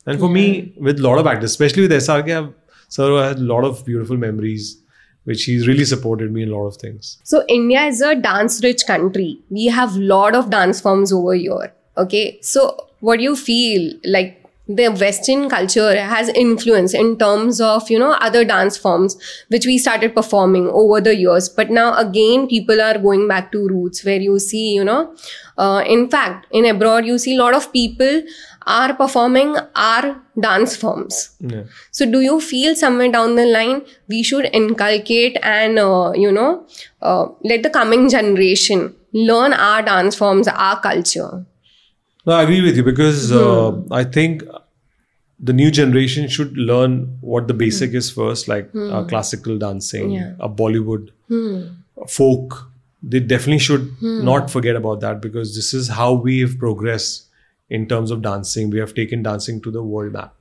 And for me, with a lot of actors, especially with S R K, I've, sir had a lot of beautiful memories, which he's really supported me in a lot of things. So India is a dance-rich country. We have lot of dance forms over here. Okay, so what do you feel like the Western culture has influence in terms of, you know, other dance forms which we started performing over the years? But now again, people are going back to roots where you see, you know, uh, in fact, in abroad, you see a lot of people are performing our dance forms. Yeah. So do you feel somewhere down the line, we should inculcate and, uh, you know, uh, let the coming generation learn our dance forms, our culture? No, I agree with you because Hmm. uh, I think the new generation should learn what the basic is first, like uh, classical dancing, Yeah. uh, Bollywood, Hmm. folk. They definitely should not forget about that because this is how we have progressed in terms of dancing. We have taken dancing to the world map.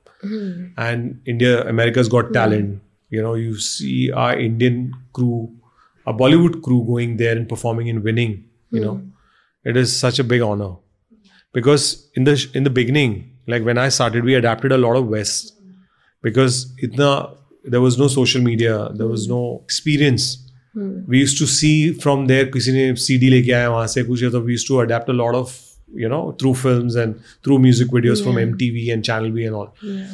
And India, America's got talent. You know, you see our Indian crew, a Bollywood crew going there and performing and winning. You know, it is such a big honor. Because in the in the beginning, like when I started, we adapted a lot of West because itna, there was no social media, there was no experience. We used to see from there, किसी ने C D लेके आया वहाँ से कुछ, so we used to adapt a lot of, you know, through films and through music videos from M T V and Channel V and all.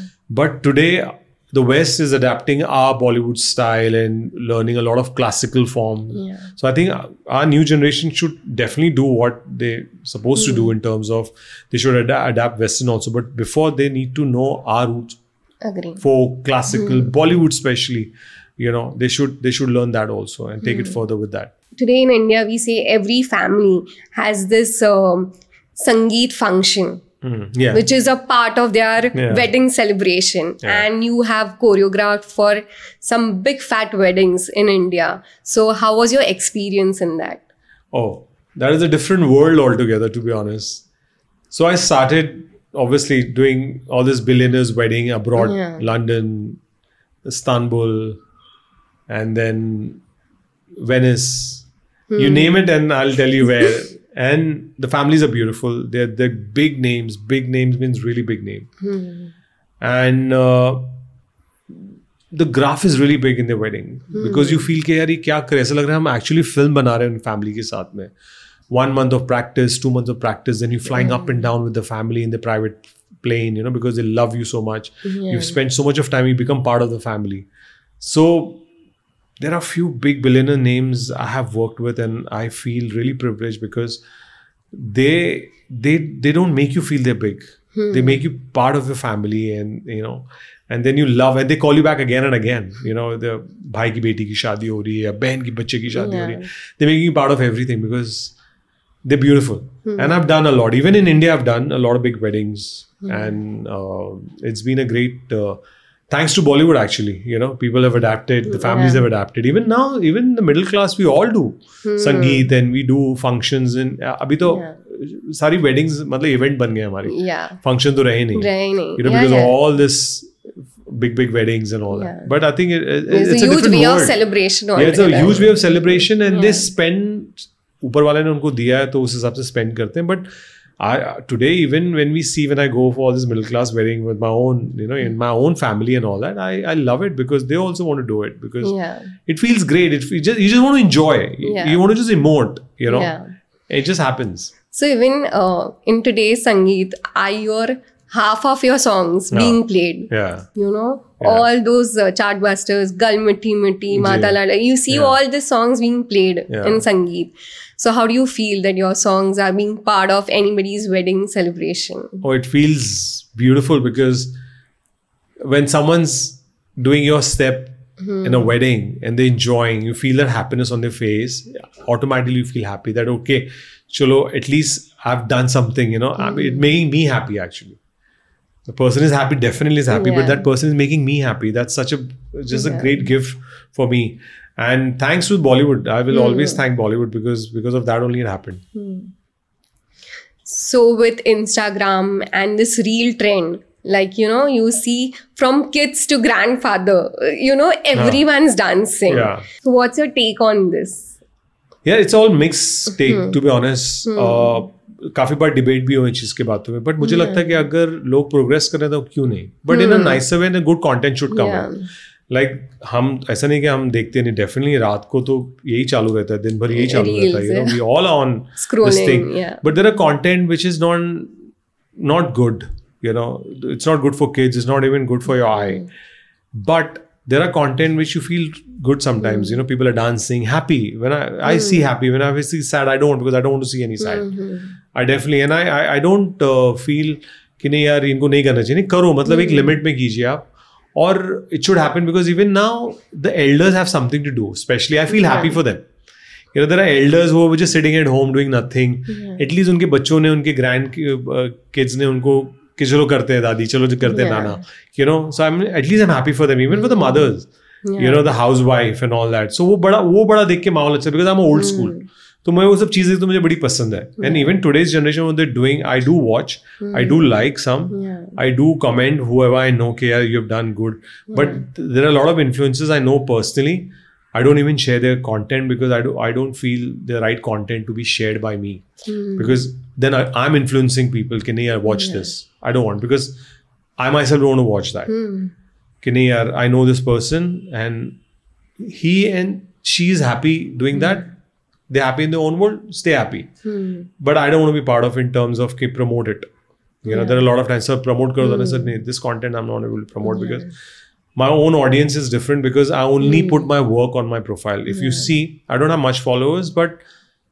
But today, the West is adapting our Bollywood style and learning a lot of classical form. Yeah. So I think our new generation should definitely do what they're supposed to do in terms of they should ad- adapt Western also. But before, they need to know our roots, Agree. folk, classical, Bollywood especially. You know, they should they should learn that also and take it further with that. Today in India, we say every family has this um, Sangeet function, Mm, yeah. which is a part of their Yeah. wedding celebration. Yeah. And you have choreographed for some big fat weddings in India. So how was your experience in that? Oh, that is a different world altogether, to be honest. So I started obviously doing all this billionaires wedding abroad, Yeah. London, Istanbul, and then Venice. You name it, and I'll tell you where. And the families are beautiful. They're they're big names. Big names means really big name. And uh, the graph is really big in their wedding because you feel कि यार ये क्या करे, ऐसा लग रहा है हम actually film बना रहे हैं उन family के साथ में. One month of practice, two months of practice, then you're flying up and down with the family in the private plane, you know, because they love you so much. You've spent so much of time, you become part of the family. So there are few big billionaire names I have worked with, and I feel really privileged because they they they don't make you feel they're big. They make you part of your family, and you know, and then you love, and they call you back again and again. You know, the bhai ki beti ki shaadi ho rahi hai, behan ki bacche ki shaadi ho rahi hai. They make you part of everything because they're beautiful. And I've done a lot. Even in India, I've done a lot of big weddings, and uh, it's been a great. Uh, Thanks to Bollywood, actually, you know, people have adapted, the families Yeah. have adapted. Even now, even the middle class, we all do Sangeet, and we do functions. And uh, अभी तो सारी weddings मतलब event बन गए हमारी. Yeah. Function तो रहे नहीं. रहे नहीं. You know, Yeah, because yeah. of all this big big weddings and all Yeah. that. But I think it, it, It's, it's a a huge different way world. of celebration. Yeah, it's a altogether. huge way of celebration, and Yeah. they spend. ऊपर वाले ने उनको दिया है तो उस हिसाब से spend करते हैं. But I today, even when we see, when I go for all this middle class wedding with my own, you know, in my own family and all that, I, I love it because they also want to do it because Yeah. it feels great. It you just you just want to enjoy. You- Yeah. You want to just emote. You know, Yeah. it just happens. So even uh, in today's Sangeet, are your half of your songs Yeah. being played? Yeah. You know, Yeah. all those uh, chartbusters, Gal Mitti Mitti, Mata Lada. You see Yeah. all the songs being played Yeah. in Sangeet. So how do you feel that your songs are being part of anybody's wedding celebration? Oh, it feels beautiful because when someone's doing your step in a wedding and they're enjoying, you feel that happiness on their face. Automatically, you feel happy that, okay, chalo, at least I've done something, you know, I mean, it making me happy actually. The person is happy, definitely is happy, but Yeah. that person is making me happy. That's such a, just a Yeah. great gift for me. And thanks to Bollywood, I will always thank Bollywood because because of that only it happened. So with Instagram and this reel trend, like, you know, you see from kids to grandfather, you know, everyone's dancing. Yeah. So what's your take on this? Yeah, it's all mixed take, to be honest. Uh, काफी बार debate भी हुई चीज के बातों में, but मुझे yeah. लगता है कि अगर लोग प्रोग्रेस कर रहे हैं तो क्यों नहीं, but in a nicer way and good content should come out. Like हम ऐसा नहीं कि हम देखते नहीं, डेफिनेटली रात को तो यही चालू रहता है, दिन भर यही चालू रहता है, you know, we all on this thing, but there are content which is not not good, you know, it's not good for kids, it's not even good for your eye, but there are content which you feel good sometimes, mm. you know, people are dancing happy when I, I mm. see happy, when I see sad I don't, because I don't want to see any sad. mm-hmm. I definitely, and I I, I don't uh, feel कि नहीं यार इनको नहीं करना चाहिए, नहीं करो, मतलब एक लिमिट में कीजिए आप, और it should happen because even now the elders have something to do, especially I feel yeah. happy for them. You know, there are elders who are just sitting at home doing nothing, yeah. at least उनके बच्चों ने, उनके grand uh, kids ने उनको कि चलो करते हैं दादी, चलो करते हैं नाना, you know, so I'm at least I'm happy for them, even for the mothers, yeah. you know, the housewife and all that. So वो बड़ा वो बड़ा देख के माहौल अच्छा, because I'm old school, तो मैं वो सब चीजें तो मुझे बड़ी पसंद है. And even today's generation what they're doing, I do watch, I do like some, yeah. I do comment whoever I know कि यार you've done good, but yeah. there are a lot of influencers I know personally, I don't even share their content because I do I don't feel the right content to be shared by me, mm. because then I, I'm influencing people कि नहीं यार watch yeah. this. I don't want, because I myself don't want to watch that. Hmm. कि नहीं यार, I know this person and he and she is happy doing hmm. that. They're happy in their own world. Stay happy. Hmm. But I don't want to be part of in terms of कि promote it. You know, yeah. there are a lot of times, sir, promote karo. Hmm. I said, this content I'm not able to promote yeah. because my own audience is different, because I only hmm. put my work on my profile. If yeah. you see, I don't have much followers, but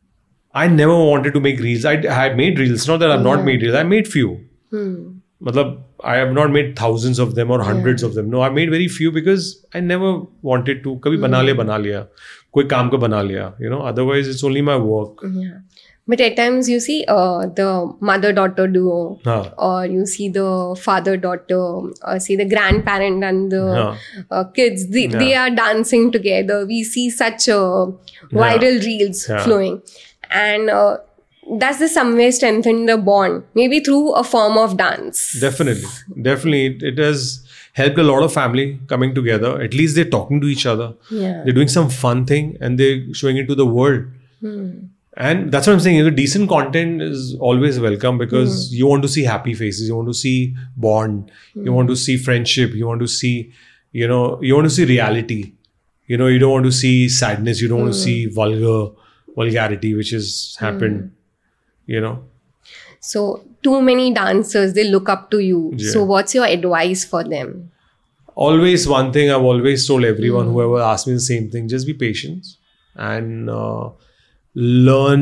I never wanted to make reels. I, I made reels. It's not that I've yeah. not made reels. I made few. Hmm. मतलब I have not made thousands of them or hundreds yeah. of them. No, I made very few because I never wanted to. कभी बना लिया बना लिया, कोई काम का बना लिया, you know. Otherwise, it's only my work. Yeah. But at times you see uh, the mother-daughter duo, हाँ. or you see the father-daughter, or see the grandparent and the हाँ. uh, kids. They, yeah. they are dancing together. We see such uh, viral yeah. reels yeah. flowing, and. Uh, Does this somewhere strengthen the bond? Maybe through a form of dance. Definitely. Definitely. It, it has helped a lot of family coming together. At least they're talking to each other. Yeah. They're doing some fun thing and they're showing it to the world. Hmm. And that's what I'm saying. The decent content is always welcome, because hmm. you want to see happy faces. You want to see bond. Hmm. You want to see friendship. You want to see, you know, you want to see reality. You know, you don't want to see sadness. You don't hmm. want to see vulgar, vulgarity, which has happened. Hmm. You know, so too many dancers, they look up to you. Yeah. So what's your advice for them? Always one thing I've always told everyone, mm. whoever asks me the same thing, just be patient and uh, learn,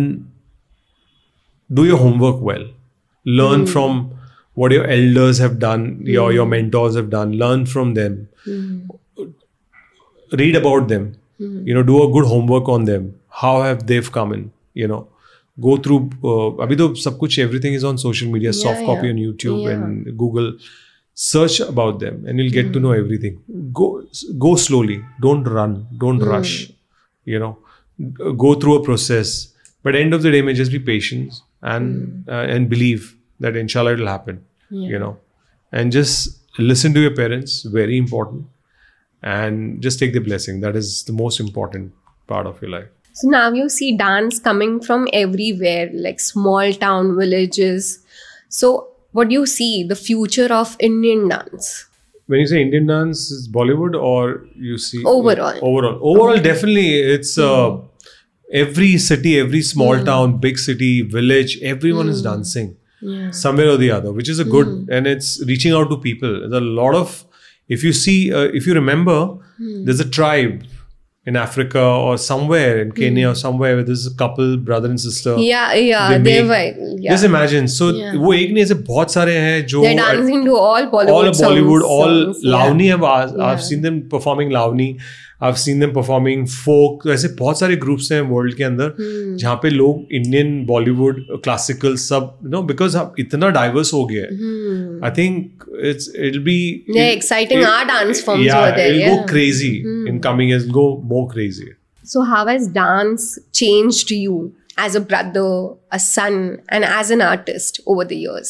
do your homework well. Learn mm. from what your elders have done, mm. your, your mentors have done. Learn from them. Mm. Read about them. Mm. You know, do a good homework on them. How have they come in, you know. Go through, uh, abhi to sab kuch, everything is on social media, yeah, soft copy yeah. on YouTube yeah. and Google. Search about them and you'll get mm. to know everything. Go go slowly. Don't run. Don't mm. rush. You know, go through a process. But end of the day, may just be patient and mm. uh, and believe that inshallah it will happen. Yeah. You know, and just listen to your parents. Very important. And just take the blessing. That is the most important part of your life. So now you see dance coming from everywhere, like small town villages. So what do you see the future of Indian dance? When you say Indian dance, is Bollywood or you see overall? Overall, overall, definitely it's uh, every city, every small mm. town, big city, village, everyone mm. is dancing yeah. somewhere or the other, which is a good, mm. and it's reaching out to people. There's a lot of, if you see, uh, if you remember, mm. there's a tribe in Africa or somewhere in Kenya mm. or somewhere where there's a couple, brother and sister. Yeah, yeah, they, they were. Yeah. Just imagine. So, yeah. वो एक नहीं ऐसे बहुत सारे हैं जो they're dancing to all Bollywood all Bollywood, songs, all songs, Lavani. Yeah. I've, I've yeah. seen them performing Lavani. I've seen them performing folk. तो ऐसे बहुत सारे groups हैं world के अंदर hmm. जहाँ पे लोग Indian, Bollywood, classical सब, you know, because इतना diverse हो गया है. Hmm. I think it's it'll be yeah it, exciting. It, our dance forms yeah, were there. It'll yeah, go crazy hmm. in coming years. It'll go more crazy. So how has dance changed you as a brother, a son, and as an artist over the years?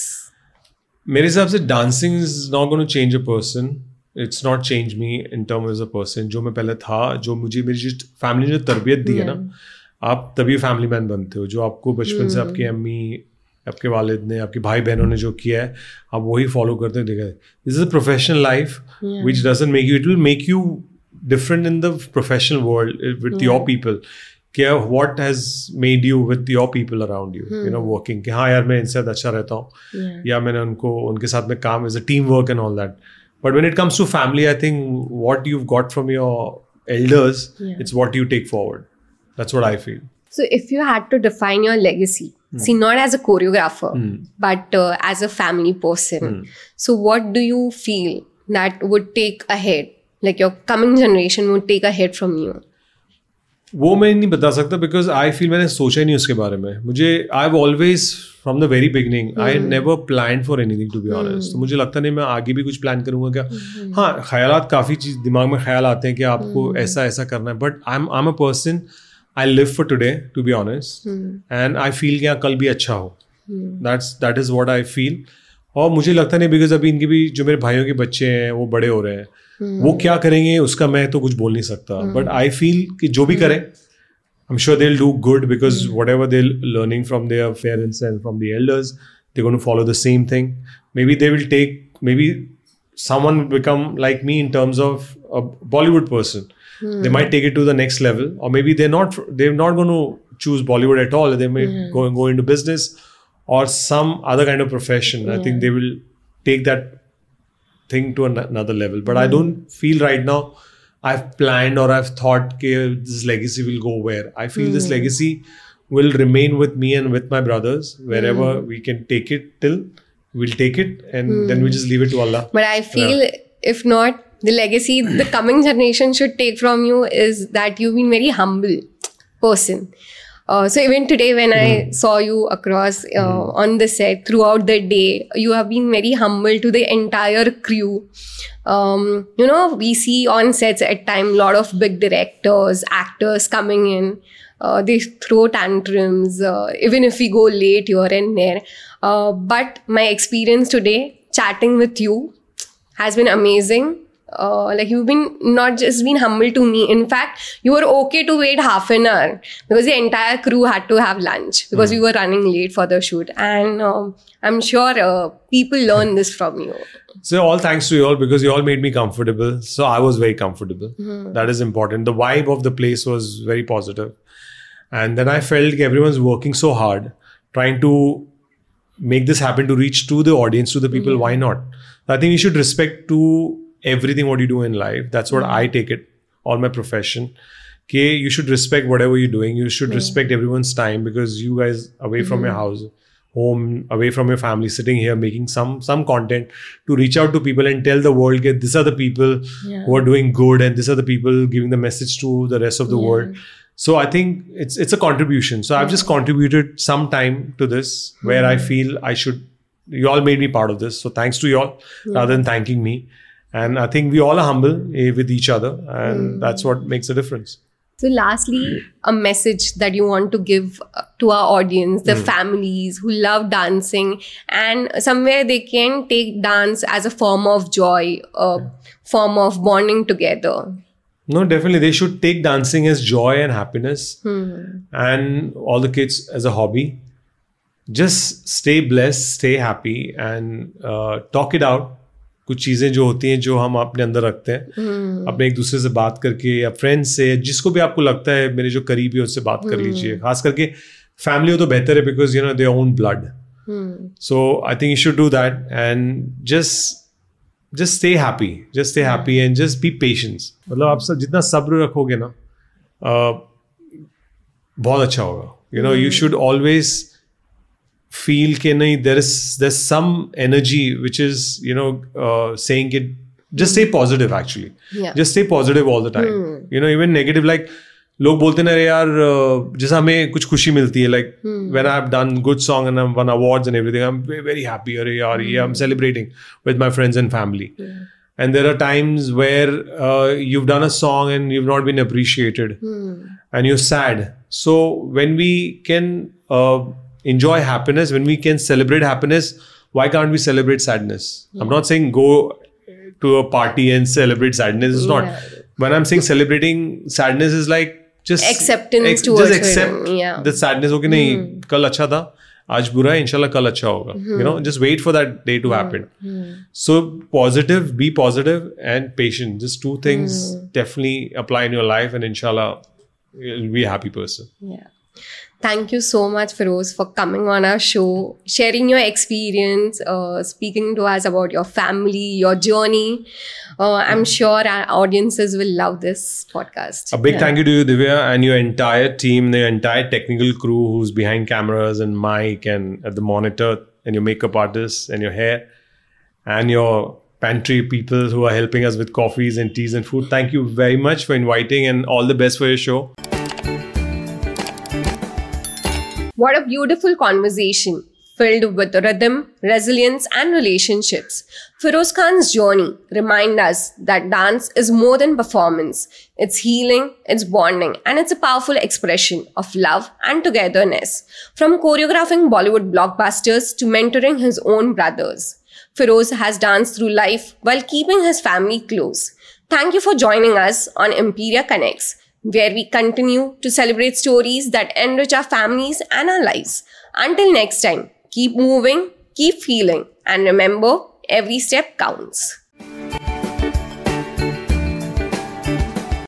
मेरे हिसाब से dancing is not going to change a person. It's not changed me in terms as a person. जो मैं पहले था, जो मुझे मेरी जो फैमिली ने तरबियत दी है ना, आप तभी फैमिली मैन बनते हो. जो आपको बचपन से आपकी अम्मी आपके वालिद ने, आपके भाई बहनों ने जो किया है, आप वही फॉलो करते हैं. देखा, this is a professional life which doesn't make you, it will make you different in the professional world with yeah. your people. क्या what has made you with your people around you, hmm. you know, working कि हाँ यार मैं इनसे अच्छा रहता हूँ, yeah. या मैंने उनको उनके साथ में काम is a teamwork and all that. But when it comes to family, I think what you've got from your elders, yeah. it's what you take forward. That's what I feel. So if you had to define your legacy, hmm. see, not as a choreographer, hmm. but uh, as a family person, hmm. so what do you feel that would take ahead? Like your coming generation would take a hit from you? वो मैं नहीं बता सकता because I feel मैंने सोचा ही नहीं उसके बारे में. मुझे I've always from the very beginning hmm. I never planned for anything to be hmm. honest. तो मुझे लगता नहीं मैं आगे भी कुछ प्लान करूँगा क्या. hmm. हाँ, ख्यालात काफ़ी चीज़ दिमाग में ख्याल आते हैं कि आपको hmm. ऐसा ऐसा करना है. But I'm I'm a person, I live for today to be honest, hmm. and I feel कि हाँ कल भी अच्छा हो. hmm. That's that is what I feel. और मुझे लगता नहीं because अभी इनके भी जो मेरे भाइयों के बच्चे हैं वो बड़े हो रहे हैं. Hmm. वो क्या करेंगे उसका मैं तो कुछ बोल नहीं सकता. बट आई फील कि जो भी करें, I am sure they will do good because whatever they learning from their parents and from the elders, they going to follow the same thing. Maybe they will take, maybe someone will become like me in terms of a Bollywood person. Hmm. They might take it to the next level, or maybe they're not. They're not going to choose Bollywood at all. They may hmm. go go into business or some other kind of profession. Yeah. I think they will take that thing to another level. But mm. I don't feel right now I've planned or I've thought that this legacy will go where. I feel mm. this legacy will remain with me and with my brothers. Wherever mm. we can take it till, we'll take it and mm. then we just leave it to Allah. But I feel yeah. if not, the legacy the coming generation should take from you is that you've been very humble person. Uh, so even today when mm. I saw you across uh, mm. on the set throughout the day, you have been very humble to the entire crew. Um, you know, we see on sets at time a lot of big directors, actors coming in. Uh, they throw tantrums, uh, even if we go late here and there. Uh, but my experience today chatting with you has been amazing. Uh, like you've been not just been humble to me. In fact, you were okay to wait half an hour because the entire crew had to have lunch because mm. we were running late for the shoot. And um, I'm sure uh, people learn this from you. So all thanks to you all because you all made me comfortable. So I was very comfortable. Mm. That is important. The vibe of the place was very positive. And then I felt like everyone's working so hard trying to make this happen to reach to the audience, to the people. Mm. Why not? I think we should respect to everything what you do in life. That's what mm. I take it, all my profession. Okay, you should respect whatever you're doing. You should mm. respect everyone's time because you guys away from mm. your house, home, away from your family, sitting here making some some content to reach out to people and tell the world that these are the people yeah. who are doing good and these are the people giving the message to the rest of the yeah. world. So I think it's it's a contribution. So I've yeah. just contributed some time to this where mm. I feel I should, you all made me part of this. So thanks to you all yeah. rather than thanking me. And I think we all are humble eh, with each other, and mm. that's what makes a difference. So lastly, a message that you want to give to our audience, the mm. families who love dancing, and somewhere they can take dance as a form of joy, a form of bonding together. No, definitely. They should take dancing as joy and happiness, mm. and all the kids as a hobby. Just stay blessed, stay happy, and uh, talk it out. कुछ चीज़ें जो होती हैं जो हम अपने अंदर रखते हैं hmm. अपने एक दूसरे से बात करके या फ्रेंड्स से, जिसको भी आपको लगता है मेरे जो करीबी है उससे बात कर hmm. लीजिए. खास करके फैमिली हो तो बेहतर है because you know their own blood. So I think you should do that and just just stay happy just stay happy and just be patience. मतलब आप सब जितना सब्र रखोगे ना बहुत अच्छा होगा. You know you should always feel कि नहीं there is there's some energy which is you know uh, saying it, just stay positive actually. yeah. Just stay positive all the time. hmm. You know even negative like लोग बोलते ना यार जैसे हमें कुछ खुशी मिलती है like hmm. when I've done good song and I've won awards and everything I'm very, very happy. अरे यार ये I'm celebrating with my friends and family. yeah. And there are times where uh, you've done a song and you've not been appreciated hmm. and you're sad. So when we can uh, enjoy happiness, when we can celebrate happiness, why can't we celebrate sadness? Yeah. I'm not saying go to a party and celebrate sadness. It's yeah. not. When I'm saying celebrating sadness is like just acceptance ex- towards just accept yeah. the sadness. Okay, nahi, kal acha tha. Aaj bura hai, inshallah kal acha hoga. You know, just wait for that day to happen. So positive, be positive, and patient. Just two things definitely apply in your life, and inshallah you'll be a happy person. Yeah. Thank you so much, Feroz, for coming on our show, sharing your experience, uh, speaking to us about your family, your journey. Uh, I'm sure our audiences will love this podcast. A big Yeah. thank you to you, Divya, and your entire team, the entire technical crew who's behind cameras and mic and at the monitor, and your makeup artists and your hair, and your pantry people who are helping us with coffees and teas and food. Thank you very much for inviting, and all the best for your show. What a beautiful conversation filled with rhythm, resilience, and relationships. Feroz Khan's journey reminds us that dance is more than performance. It's healing, it's bonding, and it's a powerful expression of love and togetherness. From choreographing Bollywood blockbusters to mentoring his own brothers, Feroz has danced through life while keeping his family close. Thank you for joining us on Imperia Connects, where we continue to celebrate stories that enrich our families and our lives. Until next time, keep moving, keep feeling, and remember, every step counts.